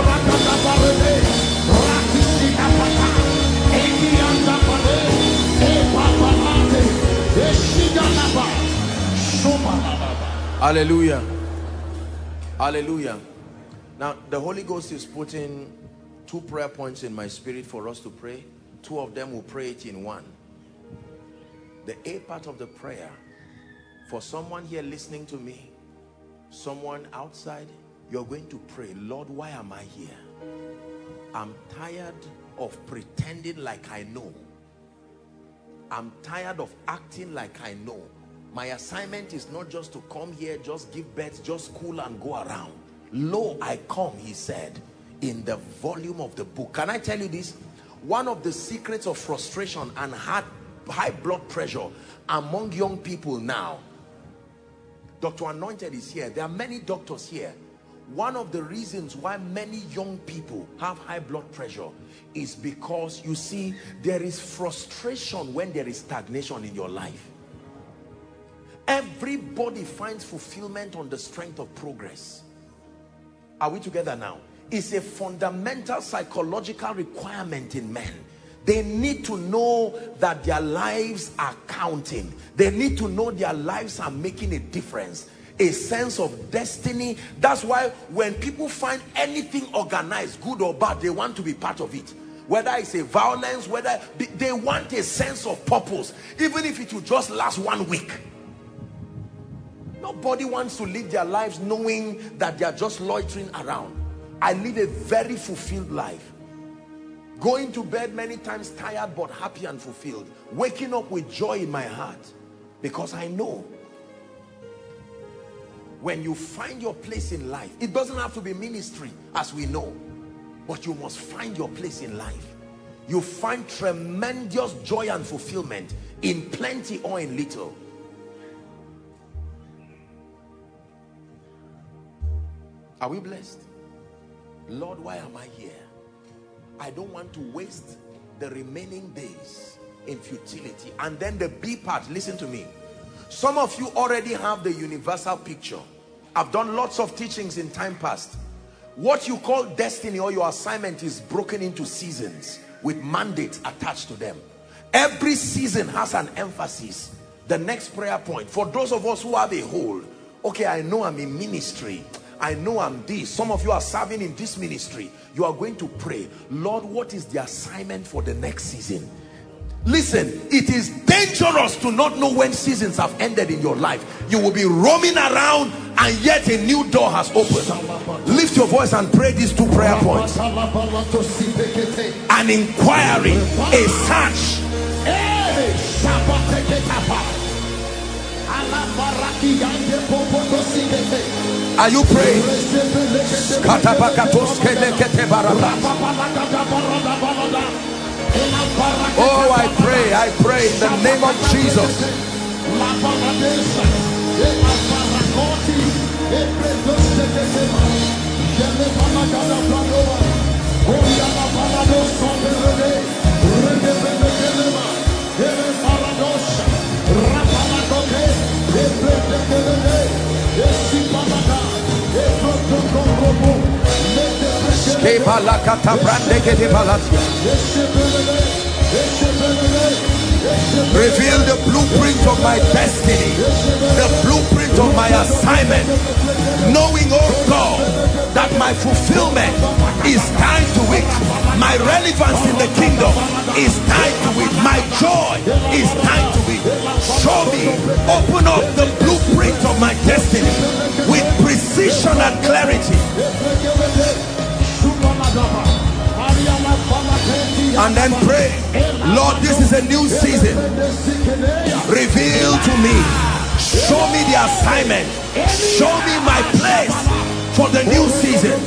Hallelujah. Hallelujah. Now the Holy Ghost is putting two prayer points in my spirit for us to pray. Two of them will pray it in one. The A part of the prayer, for someone here listening to me, someone outside, you're going to pray, Lord, why am I here? I'm tired of pretending like I know. I'm tired of acting like I know. My assignment is not just to come here, just give birth, just school and go around. Lo, I come, he said, in the volume of the book. Can I tell you this? One of the secrets of frustration and high, high blood pressure among young people now, Doctor Anointed is here. There are many doctors here. One of the reasons why many young people have high blood pressure is because, you see, there is frustration when there is stagnation in your life. Everybody finds fulfillment on the strength of progress. Are we together now? It's a fundamental psychological requirement in men. They need to know that their lives are counting. They need to know their lives are making a difference. A sense of destiny. That's why when people find anything organized, good or bad, they want to be part of it. Whether it's a violence, whether they want a sense of purpose, even if it will just last one week. Nobody wants to live their lives knowing that they are just loitering around. I live a very fulfilled life. Going to bed many times tired but happy and fulfilled. Waking up with joy in my heart because I know when you find your place in life, it doesn't have to be ministry as we know, but you must find your place in life. You find tremendous joy and fulfillment in plenty or in little. Are we blessed? Lord, why am I here? I don't want to waste the remaining days in futility. And then the B part, listen to me. Some of you already have the universal picture. I've done lots of teachings in time past. What you call destiny or your assignment is broken into seasons with mandates attached to them. Every season has an emphasis. The next prayer point, for those of us who have a hold, okay, I know I'm in ministry. I know I'm this. Some of you are serving in this ministry. You are going to pray, Lord, what is the assignment for the next season? Listen, it is dangerous to not know when seasons have ended in your life. You will be roaming around and yet a new door has opened. Lift your voice and pray these two prayer points. An inquiry, a search. Are you praying? Oh, I pray, I pray in the name of Jesus. Reveal the blueprint of my destiny, the blueprint of my assignment, knowing, oh God, that my fulfillment is tied to it, my relevance in the kingdom is tied to it, my joy is tied to it. Show me, open up the blueprint of my destiny with precision and clarity. And then pray, Lord, this is a new season. Reveal to me, show me the assignment, show me my place for the new season.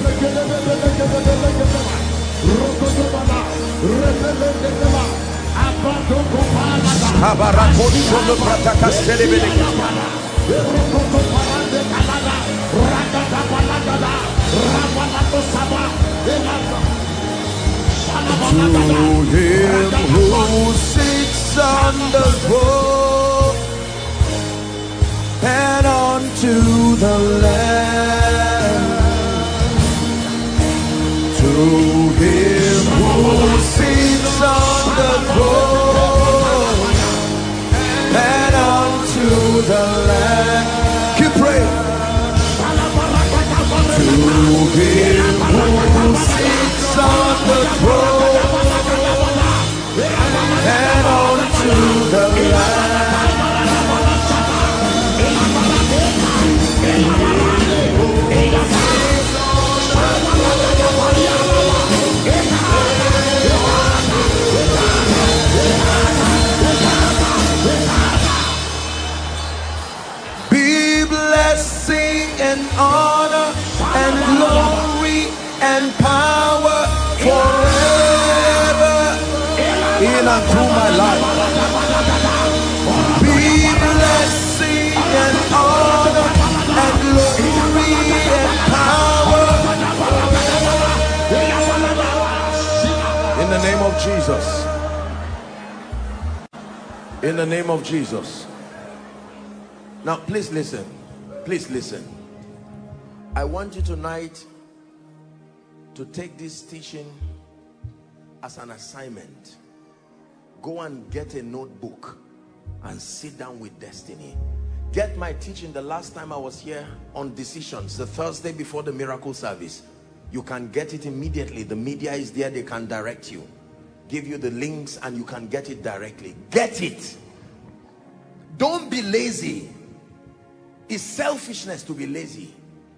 him who sits on the throne and unto the Lamb, to him who sits on the throne and unto the Lamb. Keep praying. To him who sits on the throne and unto the Lamb. Be blessing and honor and glory and power forever in and through my life. Be blessing and honor and glory and power in the name of Jesus. In the name of Jesus. Now please listen. Please listen. I want you tonight to take this teaching as an assignment. Go and get a notebook and sit down with destiny. Get my teaching the last time I was here on decisions, the Thursday before the miracle service. You can get it immediately. The media is there. They can direct you, give you the links, and you can get it directly. Get it. Don't be lazy. It's selfishness to be lazy.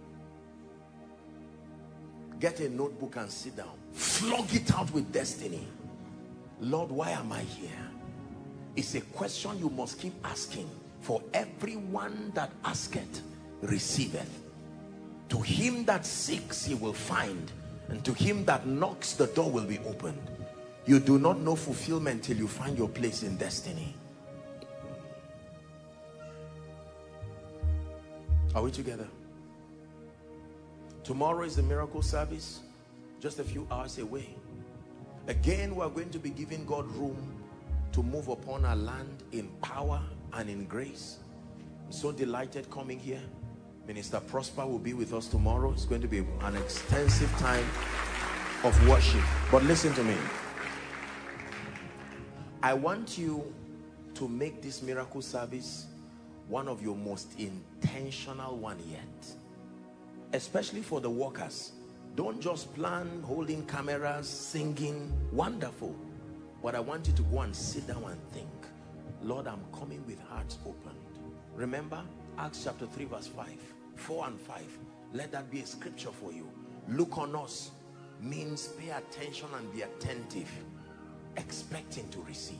Get a notebook and sit down. Flog it out with destiny. Lord, why am I here? It's a question you must keep asking. For everyone that asketh, receiveth. To him that seeks, he will find. And to him that knocks, the door will be opened. You do not know fulfillment till you find your place in destiny. Are we together? Tomorrow is the miracle service, just a few hours away. Again, we are going to be giving God room to move upon our land in power and in grace. I'm so delighted coming here. Minister Prosper will be with us tomorrow. It's going to be an extensive time of worship. But listen to me. I want you to make this miracle service one of your most intentional one yet. Especially for the workers. Don't just plan holding cameras, singing. Wonderful. But I want you to go and sit down and think, Lord, I'm coming with hearts opened. Remember Acts chapter three verse five, four and five. Let that be a scripture for you. Look on us means pay attention and be attentive, expecting to receive.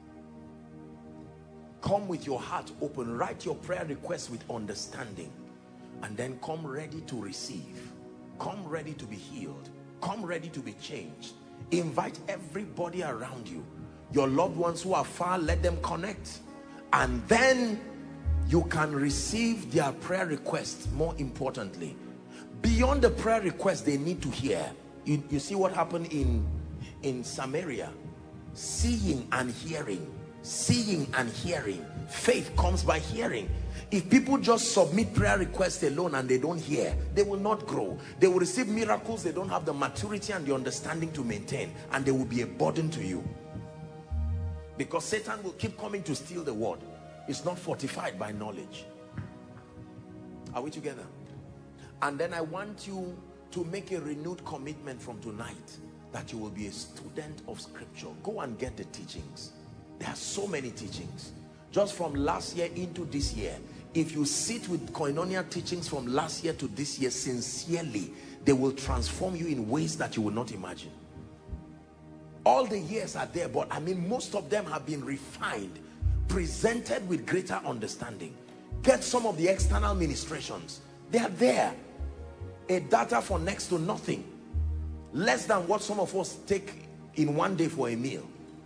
Come with your heart open. Write your prayer requests with understanding, and then come ready to receive. Come ready to be healed. Come ready to be changed. Invite everybody around you. Your loved ones who are far, let them connect. And then you can receive their prayer requests. More importantly, beyond the prayer requests they need to hear. You, you see what happened in, in Samaria? Seeing and hearing. Seeing and hearing. Faith comes by hearing. If people just submit prayer requests alone and they don't hear, they will not grow. They will receive miracles they don't have the maturity and the understanding to maintain, and they will be a burden to you. Because Satan will keep coming to steal the word. It's not fortified by knowledge. Are we together? And then I want you to make a renewed commitment from tonight that you will be a student of scripture. Go and get the teachings. There are so many teachings. Just from last year into this year, if you sit with Koinonia teachings from last year to this year sincerely, they will transform you in ways that you will not imagine. All the years are there, but I mean most of them have been refined, presented with greater understanding. Get some of the external ministrations. They are there. A data for next to nothing. Less than what some of us take in one day for a meal.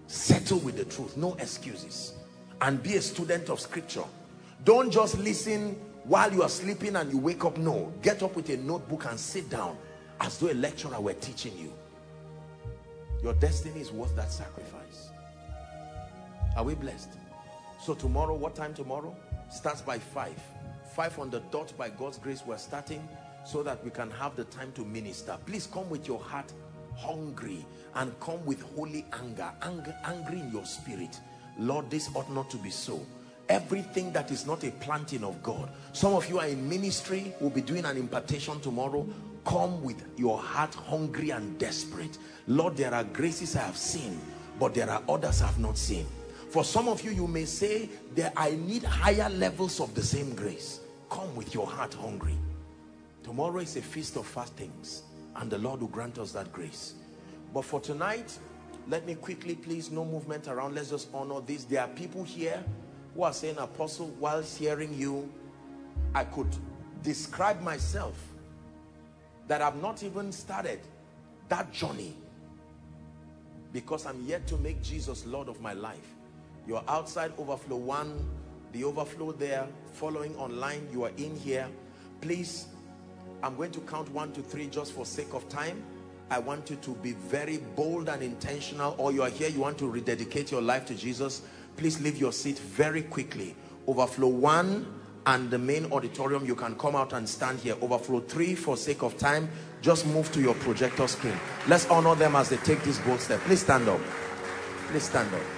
Settle with the truth, no excuses. And be a student of scripture. Don't just listen while you are sleeping and you wake up. No, get up with a notebook and sit down as though a lecturer were teaching you. Your destiny is worth that sacrifice. Are we blessed? So tomorrow, what time tomorrow? Starts by five. Five on the dot, by God's grace, we're starting so that we can have the time to minister. Please come with your heart hungry and come with holy anger, anger, angry in your spirit. Lord, this ought not to be so. Everything that is not a planting of God. Some of you are in ministry, will be doing an impartation tomorrow. Come with your heart hungry and desperate. Lord, there are graces I have seen, but there are others I have not seen. For some of you, you may say that I need higher levels of the same grace. Come with your heart hungry. Tomorrow is a feast of fastings, and the Lord will grant us that grace. But for tonight, let me quickly, please, no movement around. Let's just honor this. There are people here who are saying, Apostle, whilst hearing you, I could describe myself that I've not even started that journey because I'm yet to make Jesus Lord of my life. You're outside Overflow One, the overflow there, following online, you are in here. Please, I'm going to count one to three just for sake of time. I want you to be very bold and intentional. Or you are here, you want to rededicate your life to Jesus. Please leave your seat very quickly. Overflow One and the main auditorium, you can come out and stand here. Overflow Three, for sake of time, just move to your projector screen. Let's honor them as they take this bold step. Please stand up. Please stand up.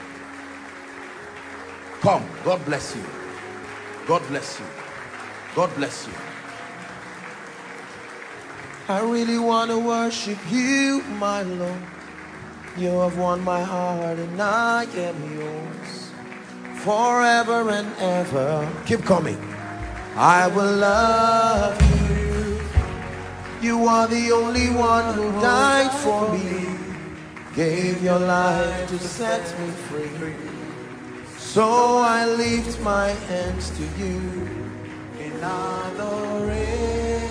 Come. God bless you. God bless you. God bless you. I really want to worship you, my Lord. You have won my heart and I am yours forever and ever. Keep coming. I will love you. You are the only one who died for me, gave your life to set me free. So I lift my hands to you in adoration.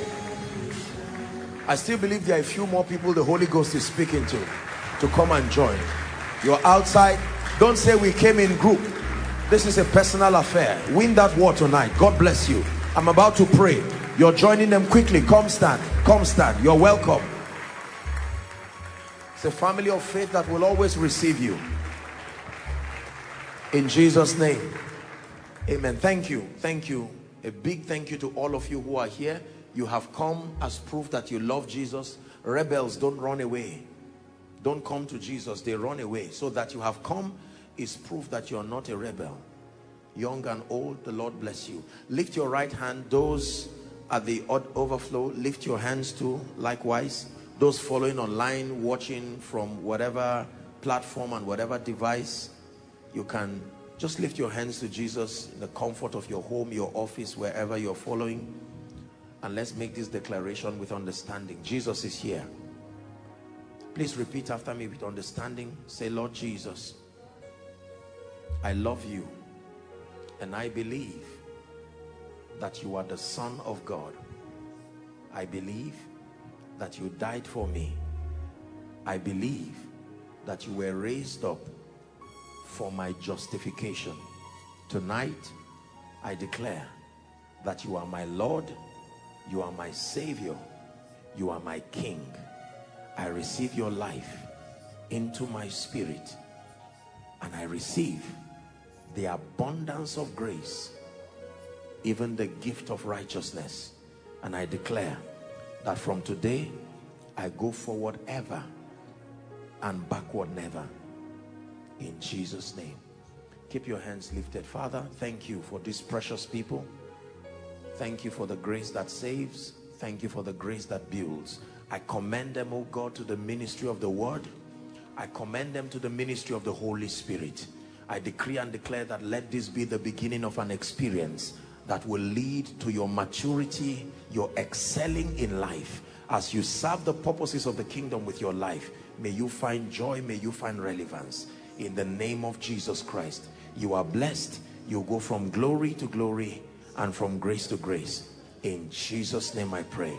I still believe there are a few more people the Holy Ghost is speaking to, to come and join. You're outside. Don't say we came in group. This is a personal affair. Win that war tonight. God bless you. I'm about to pray. You're joining them quickly. Come stand. Come stand. You're welcome. It's a family of faith that will always receive you. In Jesus' name. Amen. Thank you. Thank you. A big thank you to all of you who are here. You have come as proof that you love Jesus. Rebels don't run away. Don't come to Jesus. They run away. So that you have come is proof that you're not a rebel. Young and old, the Lord bless you. Lift your right hand. Those at the overflow, lift your hands too. Likewise, those following online, watching from whatever platform and whatever device, you can just lift your hands to Jesus in the comfort of your home, your office, wherever you're following. And let's make this declaration with understanding. Jesus is here. Please repeat after me with understanding. Say, Lord Jesus, I love you and I believe that you are the Son of God. I believe that you died for me. I believe that you were raised up for my justification. Tonight, I declare that you are my Lord, you are my Savior, you are my King. I receive your life into my spirit, and I receive the abundance of grace, even the gift of righteousness. And I declare that from today, I go forward ever and backward never. In Jesus' name. Keep your hands lifted. Father, thank you for these precious people. Thank you for the grace that saves. Thank you for the grace that builds. I commend them, oh God, to the ministry of the word. I commend them to the ministry of the Holy Spirit. I decree and declare that let this be the beginning of an experience that will lead to your maturity, your excelling in life. As you serve the purposes of the kingdom with your life, may you find joy, may you find relevance. In the name of Jesus Christ, you are blessed. You go from glory to glory and from grace to grace. In Jesus' name I pray.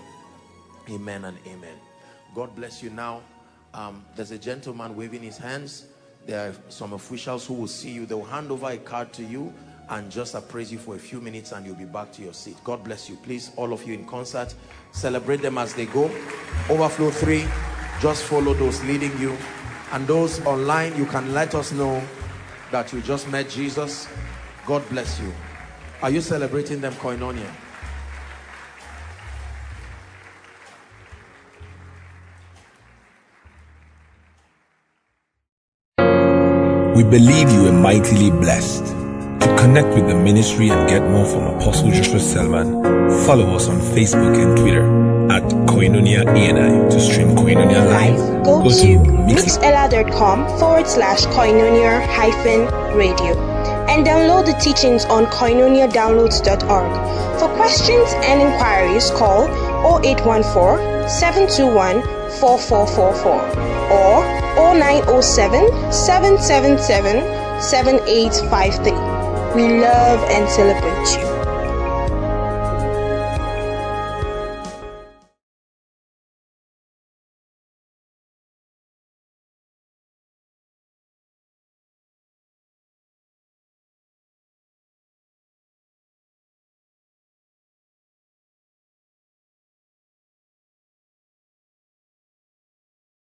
Amen and amen. God bless you. Now, um, there's a gentleman waving his hands. There are some officials who will see you. They will hand over a card to you and just appraise you for a few minutes, and you'll be back to your seat. God bless you. Please, all of you in concert, celebrate them as they go. Overflow three, just follow those leading you. And those online, you can let us know that you just met Jesus. God bless you. Are you celebrating them, Koinonia? We believe you are mightily blessed. To connect with the ministry and get more from Apostle Joshua Selman, follow us on Facebook and Twitter at Koinonia A N I. To stream Koinonia live, go, go to, to mixella.com forward slash Koinonia hyphen radio and download the teachings on koinonia downloads dot org. For questions and inquiries, call zero eight one four, seven two one, four four four four or zero nine zero seven, seven seven seven, seven eight five three. We love and celebrate you.